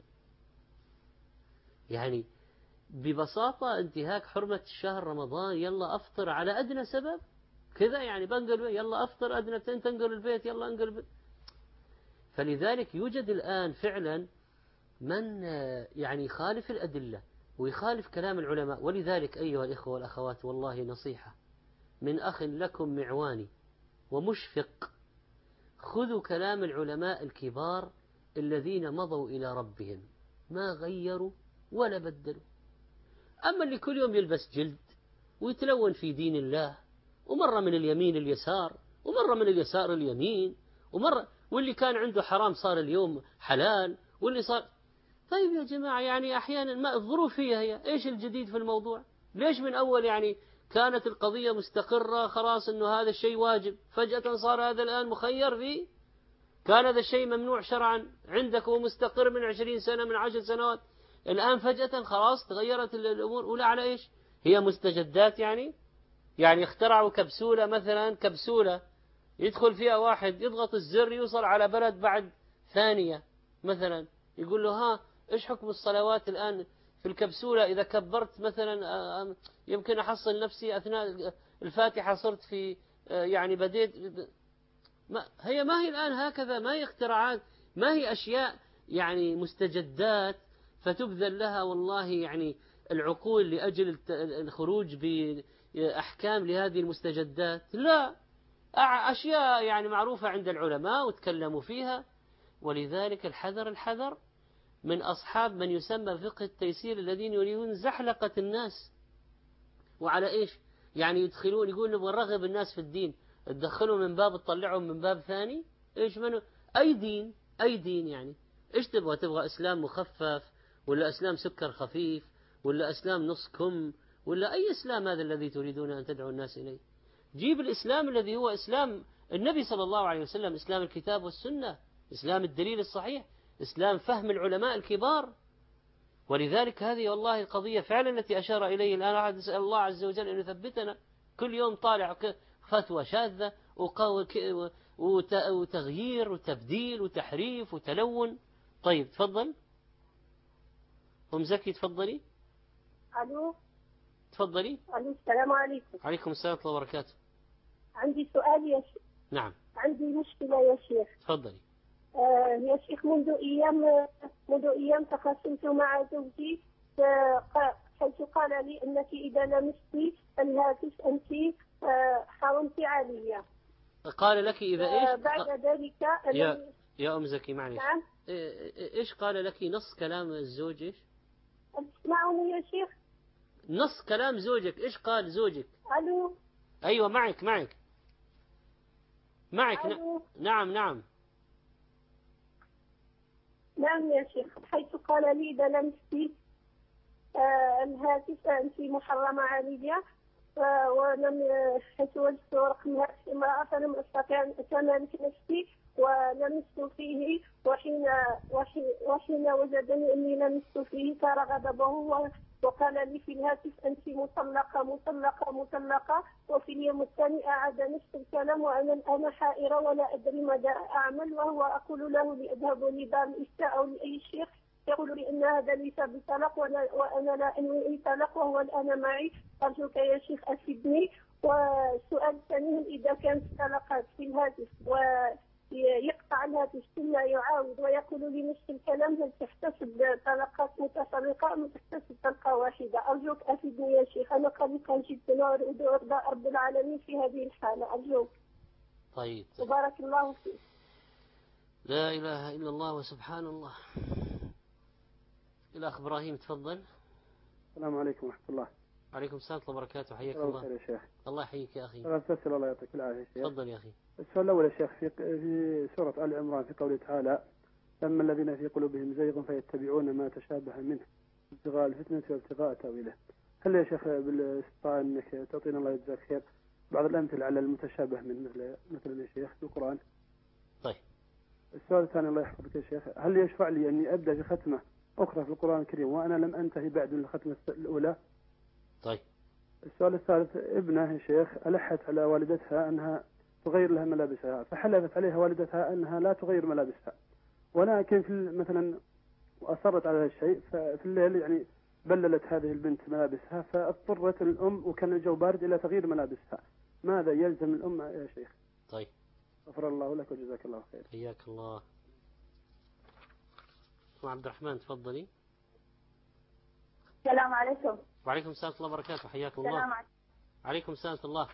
يعني ببساطة انتهاك حرمة شهر رمضان، يلا أفطر على أدنى سبب كذا، يعني بنقل يلا أفطر أدنى تنقل البيت يلا انقل البيت. فلذلك يوجد الآن فعلا من يعني يخالف الأدلة ويخالف كلام العلماء. ولذلك أيها الإخوة والأخوات والله نصيحة من أخ لكم معواني ومشفق، خذوا كلام العلماء الكبار الذين مضوا إلى ربهم ما غيروا ولا بدلوا. أما اللي كل يوم يلبس جلد ويتلون في دين الله، ومرة من اليمين اليسار ومرة من اليسار اليمين، واللي كان عنده حرام صار اليوم حلال، واللي صار طيب يا جماعة يعني أحيانا ما الظروف هي إيش الجديد في الموضوع؟ ليش من أول يعني كانت القضية مستقرة خلاص إنه هذا الشيء واجب، فجأة صار هذا الآن مخير فيه؟ كان هذا الشيء ممنوع شرعا عندك ومستقر من 20 سنة من 10 سنوات، الآن فجأة خلاص تغيرت الأمور. ولا على إيش؟ هي مستجدات يعني اخترعوا كبسولة مثلا، كبسولة يدخل فيها واحد يضغط الزر يوصل على بلد بعد ثانية مثلا، يقول له ها إيش حكم الصلوات الآن في الكبسولة؟ إذا كبرت مثلا يمكن أحصل نفسي أثناء الفاتحة صرت في يعني بديت ما هي الآن هكذا، ما هي اختراعات، ما هي أشياء يعني مستجدات فتبذل لها والله يعني العقول لأجل الخروج بأحكام لهذه المستجدات. لا، أشياء يعني معروفة عند العلماء وتكلموا فيها. ولذلك الحذر من أصحاب من يسمى فقه التيسير الذين يريدون زحلقة الناس. وعلى إيش؟ يعني يدخلون يقول نبغى نرغب الناس في الدين، تدخلوا من باب تطلعهم من باب ثاني. إيش منه؟ أي دين يعني إيش تبغى إسلام مخفف، ولا إسلام سكر خفيف، ولا إسلام نص كم، ولا أي إسلام هذا الذي تريدون أن تدعوا الناس إليه؟ جيب الإسلام الذي هو إسلام النبي صلى الله عليه وسلم، إسلام الكتاب والسنة، إسلام الدليل الصحيح، إسلام فهم العلماء الكبار. ولذلك هذه والله القضية فعلا التي أشار إليه الآن. أحد نسأل الله عز وجل أن يثبتنا. كل يوم طالع فتوى شاذة وتغيير وتبديل وتحريف وتلون. طيب تفضل أم زكي، تفضلي. ألو. تفضلي. ألو، السلام عليكم. عليكم السلام ورحمة الله وبركاته. عندي سؤال يا شيخ. نعم. عندي مشكلة يا شيخ. تفضلي. يا شيخ، منذ أيام تخاصمت مع زوجي، حيث قال لي أنك إذا لمست الهاتف أنت حرمت علي. قال لك إذا إيش؟ بعد ذلك يا أم زكي معلش. نعم. إيش قال لك؟ نص كلام الزوج إيش؟ تسمعني يا شيخ؟ نص كلام زوجك إيش قال زوجك؟ ألو. أيوة معك. ألو. نعم. نعم يا شيخ، حيث قال لي إذا لمست الهاتف أنت محرمة علي، ولم حيث وجدت رقم هاتف امرأة فلم أستطع أن أتمالك نفسي ولمست فيه، وحين وجدني أني لمست فيه صار غضبه وقال لي في الهاتف أنت مطلقة. وفي اليوم الثاني أعاد نفس الكلام وأنا الآن حائرة ولا أدري ماذا أعمل، وهو أقول له لأذهب لدار الإفتاء أو لأي شيخ، يقول لي أن هذا ليس بطلاق وأنا لا أنوي أي طلاق وهو الآن معي. أرجوك يا شيخ أفيدني. والسؤال الثاني، إذا كانت طلقات في الهاتف ويقطع الهاتف ثم يعاود ويقول لي نفس الكلام، هل تحتسب طلقات متفرقة أم تحتسب طلقة واحدة؟ أرجوك أفيدني يا شيخ، أنا قلقة جدا وأريد إرضاء رب العالمين في هذه الحالة، أرجوك. طيب. بارك الله فيك. لا إله إلا الله وسبحان الله. الأخ إبراهيم تفضل. السلام عليكم ورحمة الله. عليكم السلام ورحمة الله وبركاته. حياك الله. يا شيخ. الله يحييك يا أخي. أستسأل الله يعطيك العافية شيخ. تفضل يا أخي. السؤال الأول يا شيخ، في سورة آل عمران في قوله تعالى: أما الذين في قلوبهم زيغ فيتبعون ما تشابه منه ابتغاء الفتنة وابتغاء تأويله. هل يا شيخ بالاستطاعة أنك تعطينا الله يجزاك خير بعض الأمثلة على المتشابه من مثل يا شيخ في القرآن؟ طيب. السؤال الثاني الله يحفظك يا شيخ، هل يشفع لي أني أبدأ في ختمة أخرى في القرآن الكريم وأنا لم أنتهي بعد من الختمة الأولى؟ طيب. السؤال الثالث، ابنه يا شيخ ألحت على والدتها أنها تغير لها ملابسها، فحلفت عليها والدتها أنها لا تغير ملابسها، ولكن مثلا وأصرت على هذا الشيء، ففي الليل يعني بللت هذه البنت ملابسها، فاضطرت الأم وكان الجو بارد إلى تغيير ملابسها. ماذا يلزم الأم يا شيخ؟ طيب. غفر الله لك وجزاك الله خير. حياك الله. عبد الرحمن تفضلي. السلام عليكم. وعليكم السلام ورحمة الله وبركاته. حياك الله. السلام عليكم. عليكم السلام ورحمة الله.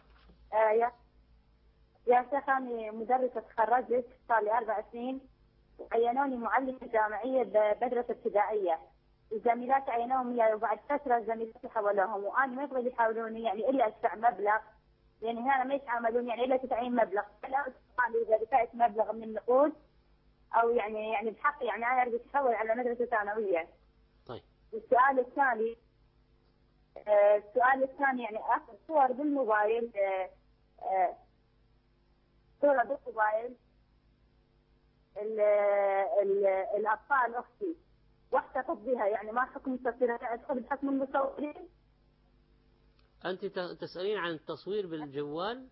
يا شيخ، أنا مدرسة تخرجت صار لي 4 سنين، عينوني معلمة جامعية بمدرسة ابتدائية. الزميلات عينوهم وبعد فترة زميلاتي حولوهم، وأنا ما يبغوا يحاولوني يعني إلا أدفع مبلغ، يعني هنا ما يتعاملون يعني إلا تدفعين مبلغ. أنا إذا دفعت مبلغ من النقود أو يعني بحق يعني أنا أريد أتحول على مدرسة ثانوية. طيب. السؤال الثاني يعني أخذ صور بالموبايل، صورة بالموبايل الأطفال أختي واحتفظ بها، يعني ما حكم تصويرها؟ أدخل بحكم المصورين؟ أنت تسألين عن التصوير بالجوال؟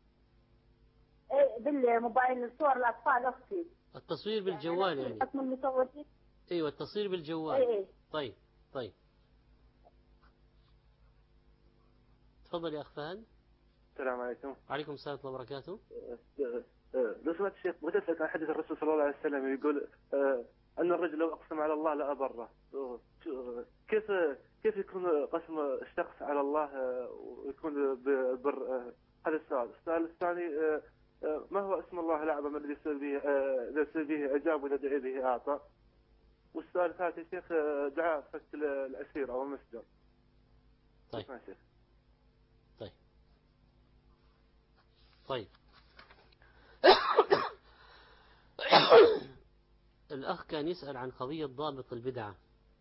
إيه بالموبايل، صور الأطفال أختي. التصوير بالجوال يعني حكم المصورين؟ أيوة التصوير بالجوال. إيه. طيب. تفضل يا أخ فهد. السلام عليكم. وعليكم السلام ورحمة الله وبركاته. لو سمعت الشيخ بغيت أسألك عن حديث الرسول صلى الله عليه وسلم يقول أن الرجل لو أقسم على الله لا أبره. كيف يكون قسم الشخص على الله ويكون بر؟ هذا السؤال. السؤال الثاني، ما هو اسم الله الأعظم الذي يسأل به أجاب وإذا دعي به أعطى؟ والسؤال الثالث يا شيخ، دعاء فك الأسير أو المسجر. طيب. الأخ كان يسأل عن قضية ضابط البدعة.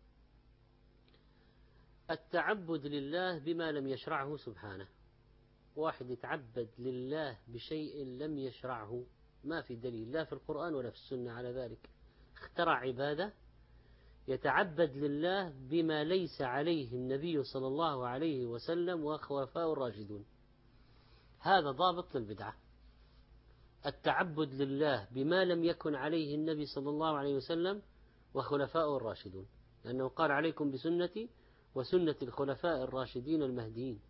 التعبد لله بما لم يشرعه سبحانه. واحد يتعبد لله بشيء لم يشرعه، ما في دليل لا في القرآن ولا في السنة على ذلك، اخترع عبادة يتعبد لله بما ليس عليه النبي صلى الله عليه وسلم وخلفاء الراشدون. هذا ضابط للبدعة، التعبد لله بما لم يكن عليه النبي صلى الله عليه وسلم وخلفاء الراشدون، لأنه قال عليكم بسنتي وسنة الخلفاء الراشدين المهديين.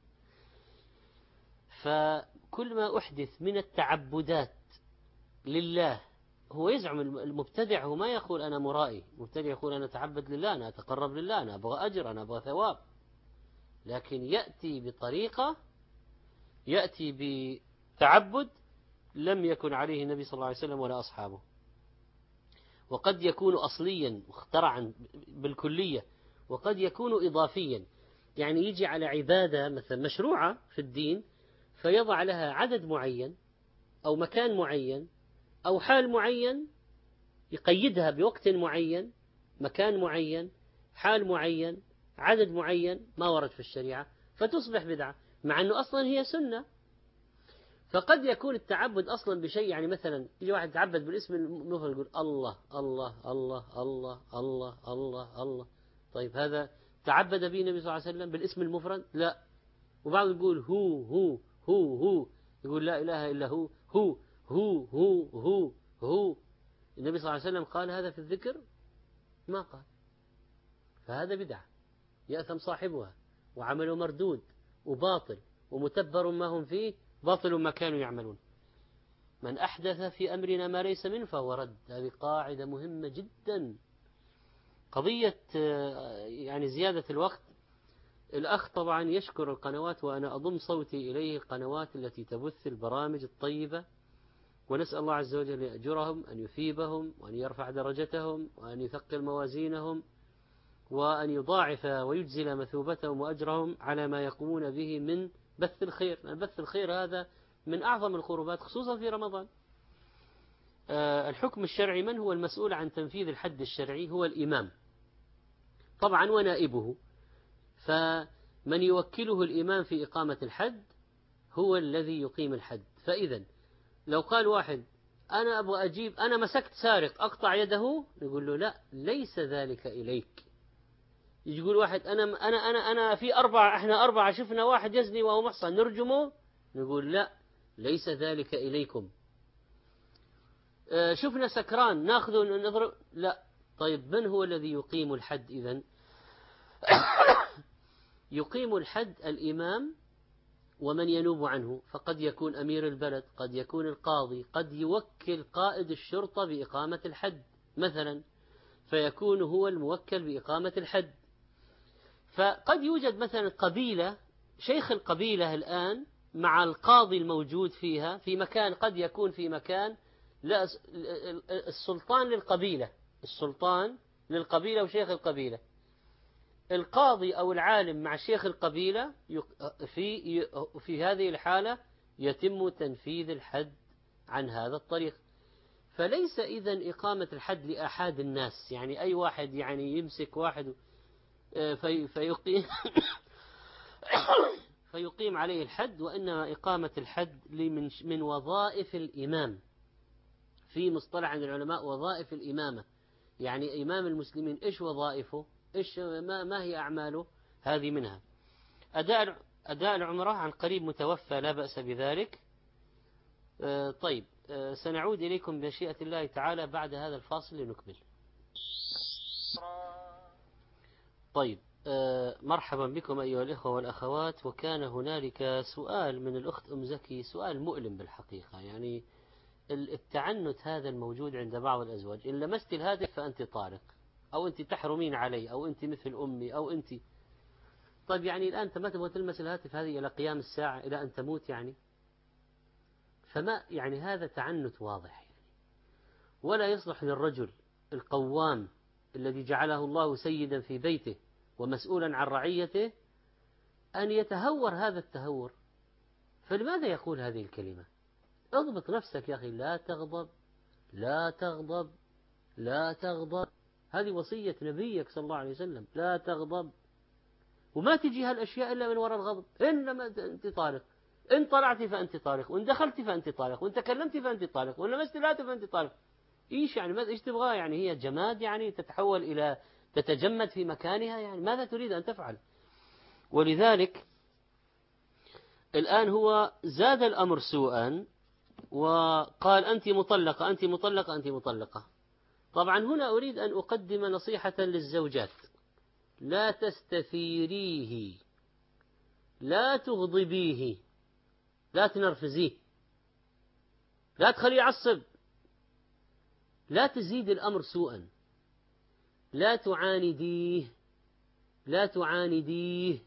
فكل ما أحدث من التعبدات لله، هو يزعم المبتدع، هو ما يقول أنا مرائي، المبتدع يقول أنا أتعبد لله، أنا أتقرب لله، أنا أبغى أجر، أنا أبغى ثواب، لكن يأتي بطريقة، يأتي بتعبد لم يكن عليه النبي صلى الله عليه وسلم ولا أصحابه، وقد يكون أصليا مخترعا بالكلية، وقد يكون إضافيا، يعني يجي على عبادة مثلا مشروعة في الدين فيضع لها عدد معين أو مكان معين أو حال معين، يقيدها بوقت معين، مكان معين، حال معين، عدد معين ما ورد في الشريعة، فتصبح بدعة مع أنه أصلا هي سنة. فقد يكون التعبد أصلا بشيء، يعني مثلا يجي واحد يتعبد بالاسم المفرد يقول الله الله الله الله الله الله الله، طيب هذا تعبد به النبي صلى الله عليه وسلم بالاسم المفرد؟ لا. وبعض يقول هو يقول لا إله إلا هو. النبي صلى الله عليه وسلم قال هذا في الذكر؟ ما قال. فهذا بدعة يأثم صاحبها وعمله مردود وباطل ومتبر ما هم فيه، باطل ما كانوا يعملون. من أحدث في أمرنا ما ليس منه فهو رد. هذه قاعدة مهمة جدا. قضية يعني زيادة الوقت، الأخ طبعا يشكر القنوات، وأنا أضم صوتي إليه، القنوات التي تبث البرامج الطيبة، ونسأل الله عز وجل يأجرهم، أن يثيبهم وأن يرفع درجتهم وأن يثقل موازينهم وأن يضاعف ويجزل مثوبتهم وأجرهم على ما يقومون به من بث الخير. بث الخير هذا من أعظم القربات خصوصا في رمضان. الحكم الشرعي، من هو المسؤول عن تنفيذ الحد الشرعي؟ هو الإمام طبعا ونائبه، فمن يوكله الإمام في إقامة الحد هو الذي يقيم الحد. فإذا لو قال واحد أنا أبغى أجيب، أنا مسكت سارق أقطع يده، نقول له لا، ليس ذلك إليك. يقول واحد أنا في أربعة، إحنا أربعة شفنا واحد يزني وهو محصن نرجمه، نقول لا، ليس ذلك إليكم. شفنا سكران ناخذه نضرب، لا. طيب من هو الذي يقيم الحد إذن؟ يقيم الحد الإمام ومن ينوب عنه، فقد يكون أمير البلد، قد يكون القاضي، قد يوكل قائد الشرطة بإقامة الحد مثلا، فيكون هو الموكل بإقامة الحد. فقد يوجد مثلا قبيلة، شيخ القبيلة الآن مع القاضي الموجود فيها في مكان، قد يكون في مكان لا، السلطان للقبيلة، السلطان للقبيلة وشيخ القبيلة، القاضي أو العالم مع شيخ القبيلة، في هذه الحالة يتم تنفيذ الحد عن هذا الطريق. فليس إذن إقامة الحد لأحد الناس، يعني أي واحد يعني يمسك واحد فيقيم عليه الحد، وإنما إقامة الحد من وظائف الإمام. في مصطلح عند العلماء وظائف الإمامة، يعني إمام المسلمين إيش وظائفه، إيش ما هي أعماله، هذه منها. أداء العمرة عن قريب متوفى، لا بأس بذلك. طيب سنعود إليكم بمشيئة الله تعالى بعد هذا الفاصل لنكمل. طيب مرحبا بكم أيها الإخوة والأخوات. وكان هنالك سؤال من الأخت أم زكي، سؤال مؤلم بالحقيقة، يعني التعنت هذا الموجود عند بعض الأزواج، إن لمست الهاتف فأنت طارق، أو أنت تحرمين علي، أو أنت مثل أمي، أو أنت. طيب يعني الآن أنت ما تبغى تلمس الهاتف هذه إلى قيام الساعة، إلى أن تموت يعني؟ فما يعني هذا تعنت واضح يعني. ولا يصلح للرجل القوام الذي جعله الله سيدا في بيته ومسؤولا عن رعيته أن يتهور هذا التهور. فلماذا يقول هذه الكلمة؟ اضبط نفسك يا أخي، لا تغضب لا تغضب لا تغضب، هذه وصية نبيك صلى الله عليه وسلم، لا تغضب. وما تجي هالأشياء إلا من وراء الغضب. إنما أنت طالق، إن طلعت فأنت طالق، وإن دخلت فأنت طالق، وإن تكلمت فأنت طالق، وإن لمست الهاتف فأنت طالق. إيش يعني؟ إيش تبغى يعني؟ هي جماد يعني تتحول إلى تتجمد في مكانها، يعني ماذا تريد أن تفعل؟ ولذلك الآن هو زاد الأمر سوءا وقال أنت مطلقة أنت مطلقة أنت مطلقة. طبعا هنا أريد أن أقدم نصيحة للزوجات: لا تستثيريه، لا تغضبيه، لا تنرفزيه، لا تخليه يعصب، لا تزيد الأمر سوءا، لا تعانديه، لا تعانديه،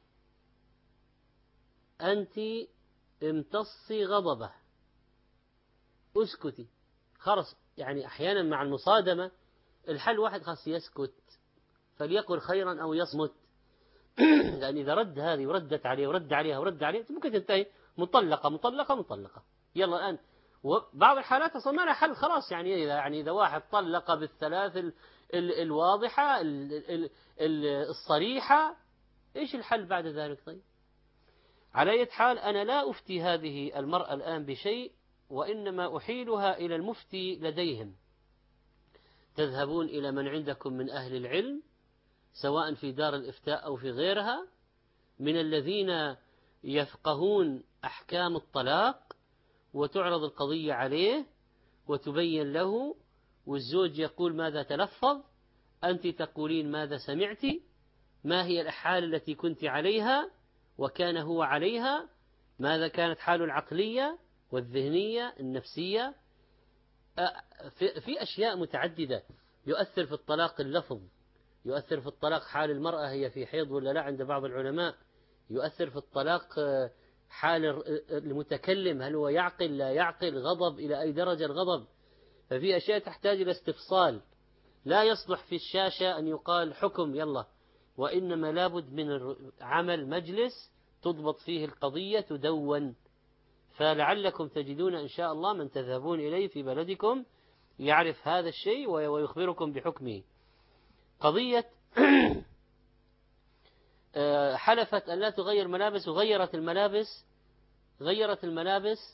أنت امتصي غضبه، اسكتي خلاص. يعني أحيانا مع المصادمة الحل واحد، خاص يسكت، فليقل خيرا أو يصمت. لأن إذا رد هذه وردت عليه ورد عليها ورد عليه ممكن تنتهي مطلقة مطلقة مطلقة. يلا الآن وبعض الحالات أصلا ما لها حل خلاص. يعني إذا واحد طلق بالثلاث الواضحة الصريحة، إيش الحل بعد ذلك؟ طيب على أي حال أنا لا أفتي هذه المرأة الآن بشيء، وإنما أحيلها إلى المفتي لديهم. تذهبون إلى من عندكم من أهل العلم سواء في دار الإفتاء أو في غيرها من الذين يفقهون أحكام الطلاق، وتعرض القضية عليه وتبين له، والزوج يقول ماذا تلفظ، أنت تقولين ماذا سمعت، ما هي الأحوال التي كنت عليها وكان هو عليها، ماذا كانت حاله العقلية والذهنية النفسية. في أشياء متعددة يؤثر في الطلاق اللفظ، يؤثر في الطلاق حال المرأة هي في حيض ولا لا عند بعض العلماء، يؤثر في الطلاق حال المتكلم هل هو يعقل لا يعقل، غضب إلى أي درجة الغضب. ففي أشياء تحتاج إلى استفصال، لا يصلح في الشاشة أن يقال حكم يلا، وإنما لابد من عمل مجلس تضبط فيه القضية تدون. فلعلكم تجدون إن شاء الله من تذهبون إليه في بلدكم يعرف هذا الشيء ويخبركم بحكمه. قضية حلفت أن لا تغير ملابس وغيرت الملابس، غيرت الملابس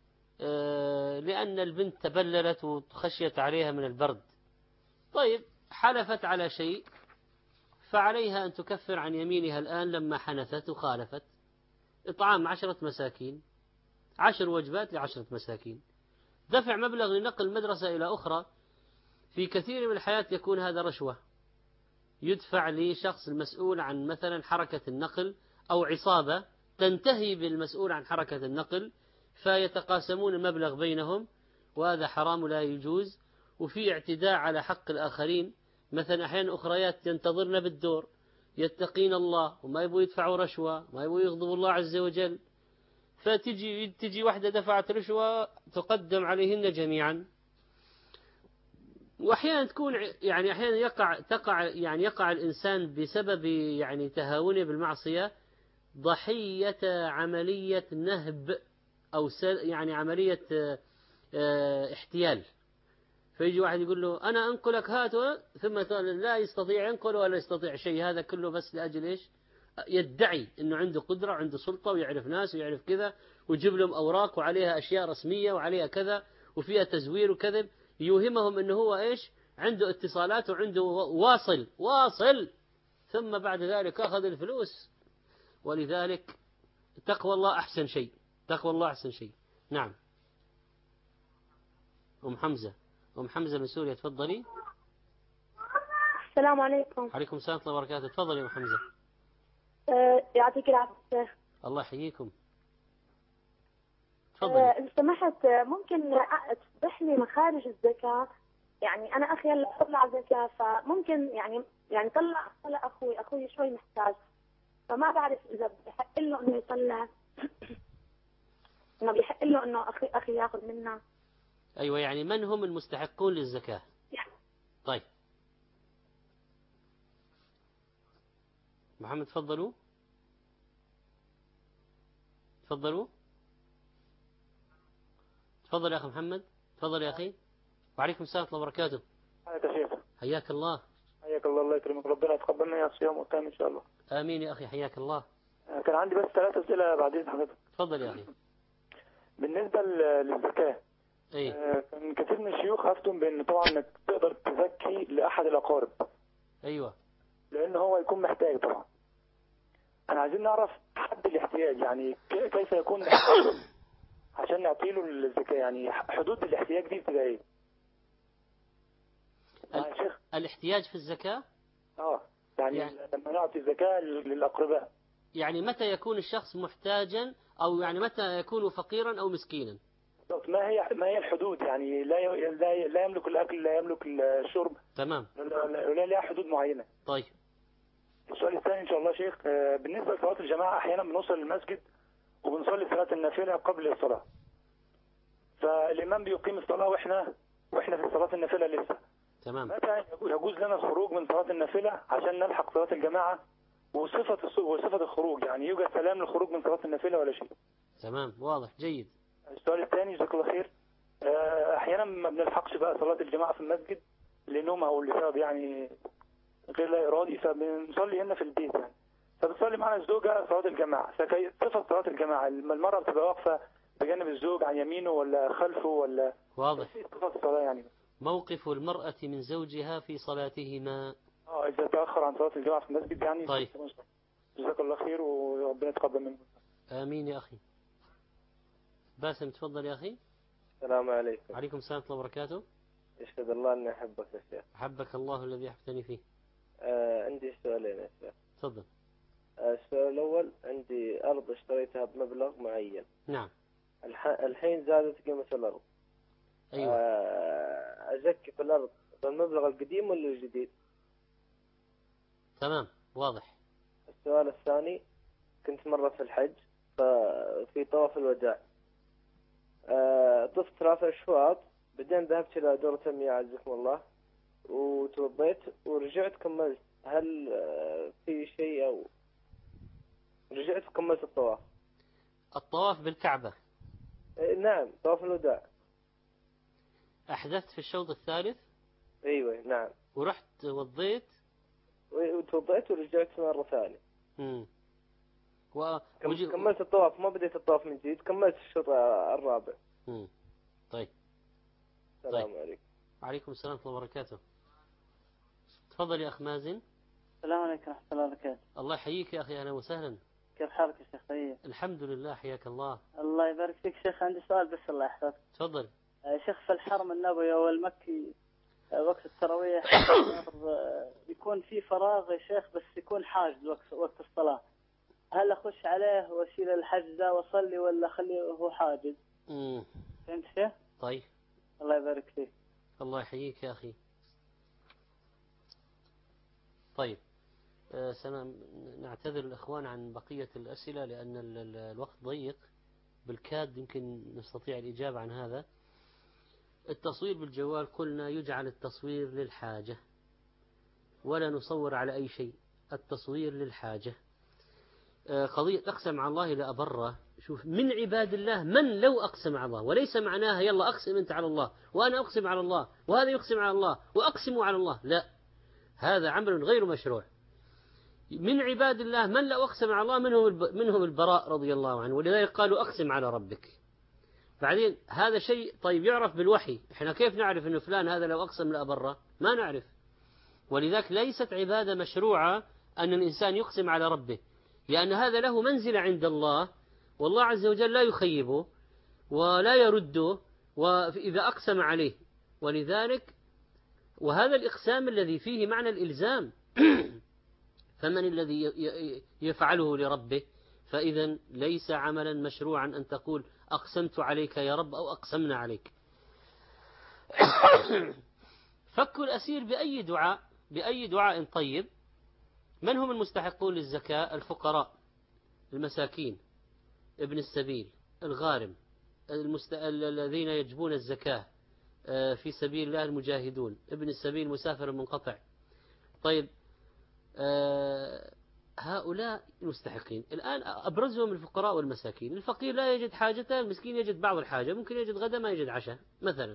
لأن البنت تبللت وخشيت عليها من البرد. طيب حلفت على شيء، فعليها أن تكفر عن يمينها الآن لما حنثت وخالفت. إطعام 10 مساكين، 10 وجبات ل10 مساكين، دفع مبلغ لنقل مدرسة إلى أخرى. في كثير من الحياة يكون هذا رشوة، يدفع لشخص المسؤول عن مثلا حركة النقل أو عصابة تنتهي بالمسؤول عن حركة النقل، فيتقاسمون المبلغ بينهم، وهذا حرام لا يجوز. وفي اعتداء على حق الآخرين، مثلا أحيانا أخريات ينتظرن بالدور يتقين الله وما يبغوا يدفعوا رشوة، ما يبغوا يغضبوا الله عز وجل، فتجي واحدة دفعت رشوة تقدم عليهن جميعا. وأحيانا تكون يعني أحيانا يقع الإنسان بسبب يعني تهاونه بالمعصية ضحية عملية نهب أو يعني عملية احتيال. فيجي واحد يقول له أنا أنقلك هاته، ثم لا يستطيع ينقل ولا يستطيع شيء. هذا كله بس لأجل إيش؟ يدعي أنه عنده قدرة وعنده سلطة ويعرف ناس ويعرف كذا، ويجيب لهم أوراق وعليها أشياء رسمية وعليها كذا وفيها تزوير وكذب، يوهمهم أنه هو إيش؟ عنده اتصالات وعنده واصل، ثم بعد ذلك أخذ الفلوس. ولذلك تقوى الله أحسن شيء، تقوى الله أحسن شيء. نعم. أم حمزة من سوريا، تفضلي. السلام عليكم. عليكم السلام ورحمة الله وبركاته. تفضلي أم حمزة. يعطيك العافية. الله يحييكم. تفضلي. إذا سمحت ممكن توضح لي مخارج الزكاة؟ يعني أنا أخي هلا طلع زكاة، فممكن يعني طلع أخوي شوي محتاج، فما بعرف إذا بحق له إنه يطلع إنه بيحق له إنه أخي ياخذ منا. أيوة، يعني من هم المستحقون للزكاة؟ طيب محمد تفضلوا. تفضل يا أخي محمد، تفضل يا أخي. وعليكم السلام ورحمة الله وبركاته. حياك يا شيخ. حياك الله. حياك الله، الله يكرمك، ربنا يتقبلنا يا صيام وقيام إن شاء الله. آمين يا أخي، حياك الله. كان عندي بس 3 أسئلة بعدين حضرتك. تفضل يا أخي. بالنسبة للزكاة، كان كثير من الشيوخ أفتوا بأن طبعا إنك تقدر تزكي لأحد الأقارب. أيوة. لأنه هو يكون محتاج طبعا. احنا عايزين نعرف حد الاحتياج، يعني كيف يكون عشان نعطيله الزكاة، يعني حدود الاحتياج دي بتبقى ايه؟ الاحتياج في الزكاة يعني لما نعطي الزكاة للأقرباء، يعني متى يكون الشخص محتاجا، أو يعني متى يكون فقيرا أو مسكينا. ما هي الحدود؟ يعني لا يملك الأكل، لا يملك الشرب. تمام. ولا لها حدود معينة. طيب. السؤال الثاني إن شاء الله شيخ، بالنسبة لصلاة الجماعة أحيانا بنوصل للمسجد وبنصلي صلاة النافلة قبل الصلاة، فالإمام بيقيم الصلاة وإحنا في صلاة النافلة لسه. تمام. متى يجوز لنا الخروج من صلاة النافلة عشان نلحق صلاة الجماعة؟ وصفة الخروج، يعني يوجد سلام للخروج من صلاة النافلة ولا شيء؟ تمام، واضح، جيد. السؤال الثاني جزاك الله خير، أحيانا ما بنلحقش بقى صلاة الجماعة في المسجد لنوم أو لسبب يعني غير لا إرادي، فبنصلي هنا في البيت يعني، فبتصلي معنا الزوجة صلاة الجماعة. صفة صلاة الجماعة، المرأة بتبقى واقفة بجانب الزوج عن يمينه ولا خلفه ولا؟ واضح. صفة الصلاة يعني موقف المرأة من زوجها في صلاتهما. إذا تأخر عن صلاة الجماعة في المسجد يعني. طيب. جزاك الله خير وربنا يتقبل منك. آمين يا أخي. باسم تفضل يا أخي. السلام عليكم. عليكم السلام ورحمة الله وبركاته. يشهد الله أني أحبك يا شيخ. أحبك الله الذي أحبتني فيه. عندي سؤالين يا شيخ. تفضل. السؤال الأول، عندي أرض اشتريتها بمبلغ معين. نعم. الحين زادت قيمة الأرض. أيوة. أزكي في الأرض بالمبلغ القديم ولا الجديد؟ تمام، واضح. السؤال الثاني، كنت مرة في الحج في طواف الوداع، طفت 3 أشواط، بعدين ذهبت إلى دورة المياه عزكم الله وتوضيت ورجعت كملت. هل في شيء أو رجعت وكملت الطواف؟ الطواف بالكعبة. نعم، طواف الوداع. أحدثت في الشوط الثالث. أيوة نعم. ورحت وضيت وتوضيت ورجعت مرة ثانية. كملت الطواف، ما بديت الطواف من جديد، كملت الشوط الرابع. طيب. السلام عليكم. وعليكم السلام ورحمة الله وبركاته. تفضل يا أخ مازن. السلام عليكم ورحمة الله وبركاته. الله يحييك يا أخي، أهلا وسهلا. كيف حالك يا شيخ طيب؟ الحمد لله، حياك الله. الله يبارك فيك شيخ. عندي سؤال بس الله يحفظك. تفضل. شيخ، في الحرم النبوي أو المكي وقت التراويح يكون في فراغ يا شيخ، بس يكون حاجز وقت الصلاة، هل أخش عليه وأشيل الحجز ده وأصلي ولا أخليه هو حاجز؟ فهمت شيخ؟ طيب. الله يبارك فيك. الله يحييك يا أخي. طيب، سنعتذر الأخوان عن بقية الأسئلة لأن الوقت ضيق بالكاد، يمكن نستطيع الإجابة عن هذا. التصوير بالجوال قلنا يجعل التصوير للحاجة ولا نصور على أي شيء، التصوير للحاجة. قضية أقسم على الله لأبره، شوف من عباد الله من لو أقسم على الله، وليس معناها يلا أقسم أنت على الله وأنا أقسم على الله وهذا يقسم على الله وأقسم على الله، لا، هذا عمل غير مشروع. من عباد الله من لو أقسم على الله، منهم البراء رضي الله عنه، ولذلك قالوا أقسم على ربك. بعدين هذا شيء طيب يعرف بالوحي، احنا كيف نعرف انه فلان هذا لو أقسم لأبره؟ ما نعرف. ولذلك ليست عبادة مشروعة أن الإنسان يقسم على ربه، لأن هذا له منزلة عند الله، والله عز وجل لا يخيبه ولا يرده وإذا أقسم عليه. ولذلك وهذا الإقسام الذي فيه معنى الإلزام فمن الذي يفعله لربه؟ فإذا ليس عملا مشروعا أن تقول أقسمت عليك يا رب أو أقسمنا عليك. فك الأسير بأي دعاء طيب. من هم المستحقون للزكاة؟ الفقراء، المساكين، ابن السبيل، الغارم، الذين يجبون الزكاة في سبيل الله، المجاهدون، ابن السبيل، مسافر منقطع. طيب، هؤلاء المستحقين. الآن أبرزهم الفقراء والمساكين. الفقير لا يجد حاجته، المسكين يجد بعض الحاجة، ممكن يجد غدا ما يجد عشاء مثلا.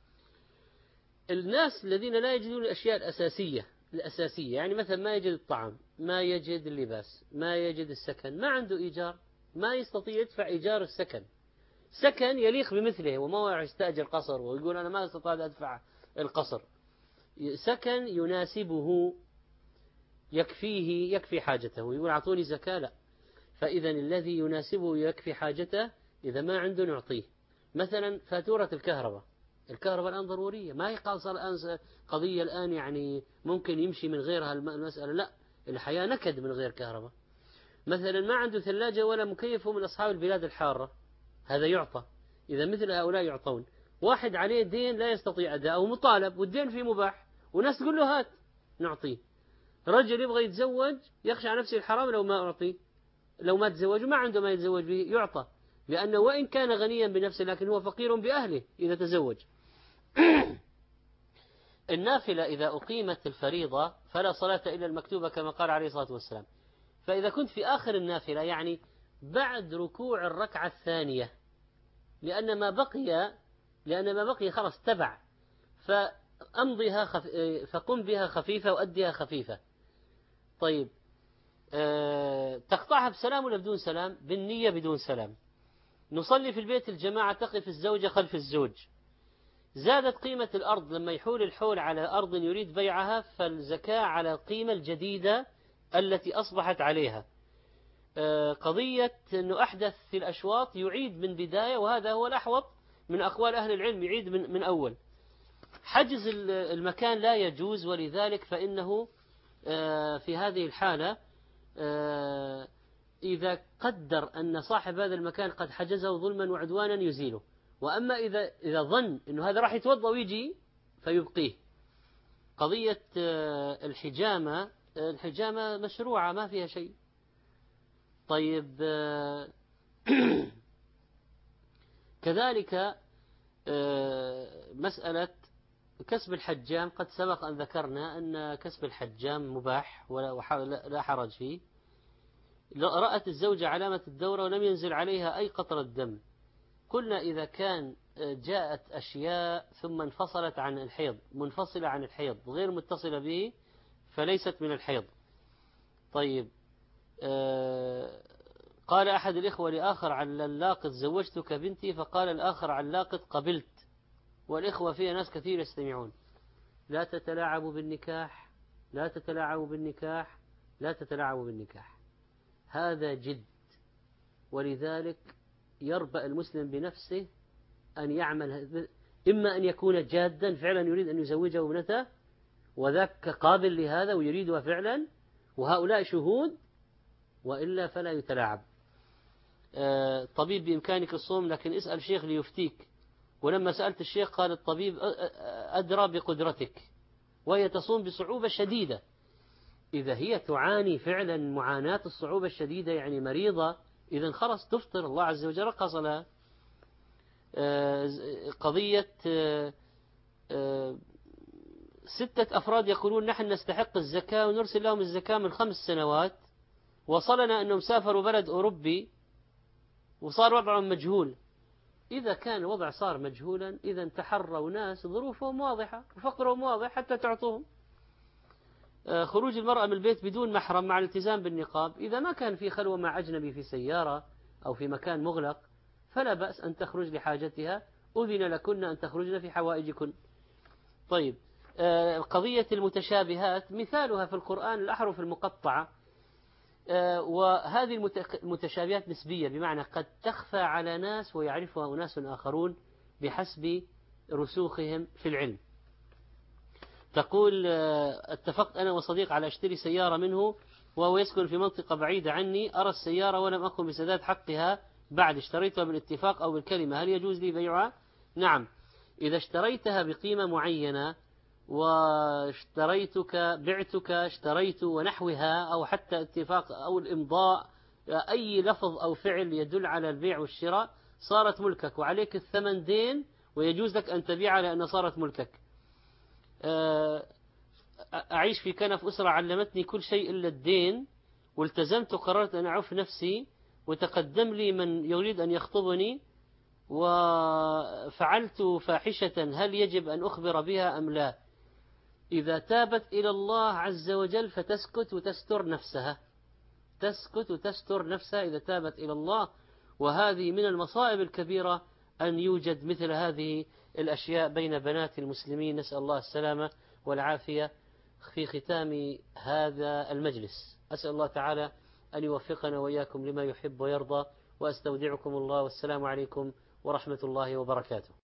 الناس الذين لا يجدون الأشياء الأساسية يعني مثلا ما يجد الطعام، ما يجد اللباس، ما يجد السكن، ما عنده إيجار، ما يستطيع يدفع إيجار السكن، سكن يليق بمثله، وما هو يستأجر قصر ويقول أنا ما استطيع أدفع القصر، سكن يناسبه يكفي حاجته، يقول أعطوني زكاة لا. فإذا الذي يناسبه يكفي حاجته، إذا ما عنده نعطيه. مثلا فاتورة الكهرباء الآن ضرورية، ما هي صار الآن قضية الآن يعني ممكن يمشي من غيرها المسألة، لا، الحياة نكد من غير كهرباء. مثلا ما عنده ثلاجة ولا مكيف من أصحاب البلاد الحارة، هذا يعطى. إذا مثل هؤلاء يعطون. واحد عليه دين لا يستطيع أداءه مطالب، والدين فيه مباح، وناس تقول له هات نعطيه. رجل يبغى يتزوج يخشى على نفسه الحرام لو ما أعطيه، لو ما تزوج وما عنده ما يتزوج به يعطى، لأنه وإن كان غنيا بنفسه لكن هو فقير بأهله إذا تزوج. النافلة إذا أقيمت الفريضة فلا صلاة إلا المكتوبة كما قال عليه الصلاة والسلام. فإذا كنت في آخر النافلة يعني بعد ركوع الركعة الثانية، لأن ما بقي خلاص تبع، فقم بها خفيفة وأديها خفيفة. طيب تقطعها بسلام ولا بدون سلام؟ بالنية بدون سلام. نصلي في البيت الجماعة، تقف الزوجة خلف الزوج. زادت قيمة الأرض لما يحول الحول على أرض يريد بيعها، فالزكاة على القيمة الجديدة التي أصبحت عليها. قضية أنه أحدث في الأشواط يعيد من بداية، وهذا هو الأحوط من أقوال أهل العلم، يعيد من أول. حجز المكان لا يجوز، ولذلك فإنه في هذه الحالة إذا قدر أن صاحب هذا المكان قد حجزه ظلما وعدوانا يزيله. وأما إذا ظن أنه هذا راح يتوضأ ويجي فيبقيه. قضية الحجامة مشروعة ما فيها شيء. طيب كذلك مسألة كسب الحجام، قد سبق أن ذكرنا أن كسب الحجام مباح ولا حرج فيه. رأت الزوجة علامة الدورة ولم ينزل عليها أي قطرة دم، قلنا إذا كان جاءت أشياء ثم انفصلت عن الحيض، منفصلة عن الحيض غير متصلة به، فليست من الحيض. طيب قال أحد الإخوة لآخر على اللاقط زوجتك بنتي، فقال الآخر على اللاقط قبلت. والإخوة فيها ناس كثير يستمعون. لا تتلاعبوا بالنكاح، لا تتلاعبوا بالنكاح، لا تتلاعبوا بالنكاح، هذا جد. ولذلك يربأ المسلم بنفسه أن يعمل، إما أن يكون جادا فعلا يريد أن يزوجه ابنته وذاك قابل لهذا ويريدها فعلا وهؤلاء شهود، وإلا فلا يتلاعب. طبيب بإمكانك الصوم لكن اسأل شيخ ليفتيك. ولما سألت الشيخ قال الطبيب أدرى بقدرتك، وهي تصوم بصعوبة شديدة. إذا هي تعاني فعلا معاناة الصعوبة الشديدة يعني مريضة، إذن خلص تفطر، الله عز وجل رخص لها. قضية 6 أفراد يقولون نحن نستحق الزكاة ونرسل لهم الزكاة من 5 سنوات، وصلنا أنهم سافروا بلد أوروبي وصار وضعهم مجهول. إذا كان الوضع صار مجهولا إذا تحروا ناس ظروفهم واضحة وفقرهم واضح حتى تعطوهم. خروج المرأة من البيت بدون محرم مع الالتزام بالنقاب، إذا ما كان في خلوة مع أجنبي في سيارة أو في مكان مغلق فلا بأس أن تخرج لحاجتها، أذن لكن أن تخرجن في حوائجكن. طيب قضية المتشابهات مثالها في القرآن الأحرف المقطعة، وهذه المتشابهات نسبية، بمعنى قد تخفى على ناس ويعرفها أناس آخرون بحسب رسوخهم في العلم. تقول اتفقت أنا وصديق على أشتري سيارة منه وهو يسكن في منطقة بعيدة عني، أرى السيارة ولم أقم بسداد حقها بعد، اشتريتها بالاتفاق أو بالكلمة، هل يجوز لي بيعها؟ نعم، إذا اشتريتها بقيمة معينة بعتك اشتريت ونحوها، أو حتى اتفاق أو الإمضاء، أي لفظ أو فعل يدل على البيع والشراء، صارت ملكك وعليك الثمن دين ويجوز لك أن تبيعها لأن صارت ملكك. أعيش في كنف أسرة علمتني كل شيء إلا الدين، والتزمت وقررت أن أعف نفسي، وتقدم لي من يريد أن يخطبني وفعلت فاحشة، هل يجب أن أخبر بها أم لا؟ إذا تابت إلى الله عز وجل فتسكت وتستر نفسها، تسكت وتستر نفسها إذا تابت إلى الله. وهذه من المصائب الكبيرة أن يوجد مثل هذه الأشياء بين بنات المسلمين، نسأل الله السلامة والعافية. في ختام هذا المجلس أسأل الله تعالى أن يوفقنا وإياكم لما يحب ويرضى، وأستودعكم الله، والسلام عليكم ورحمة الله وبركاته.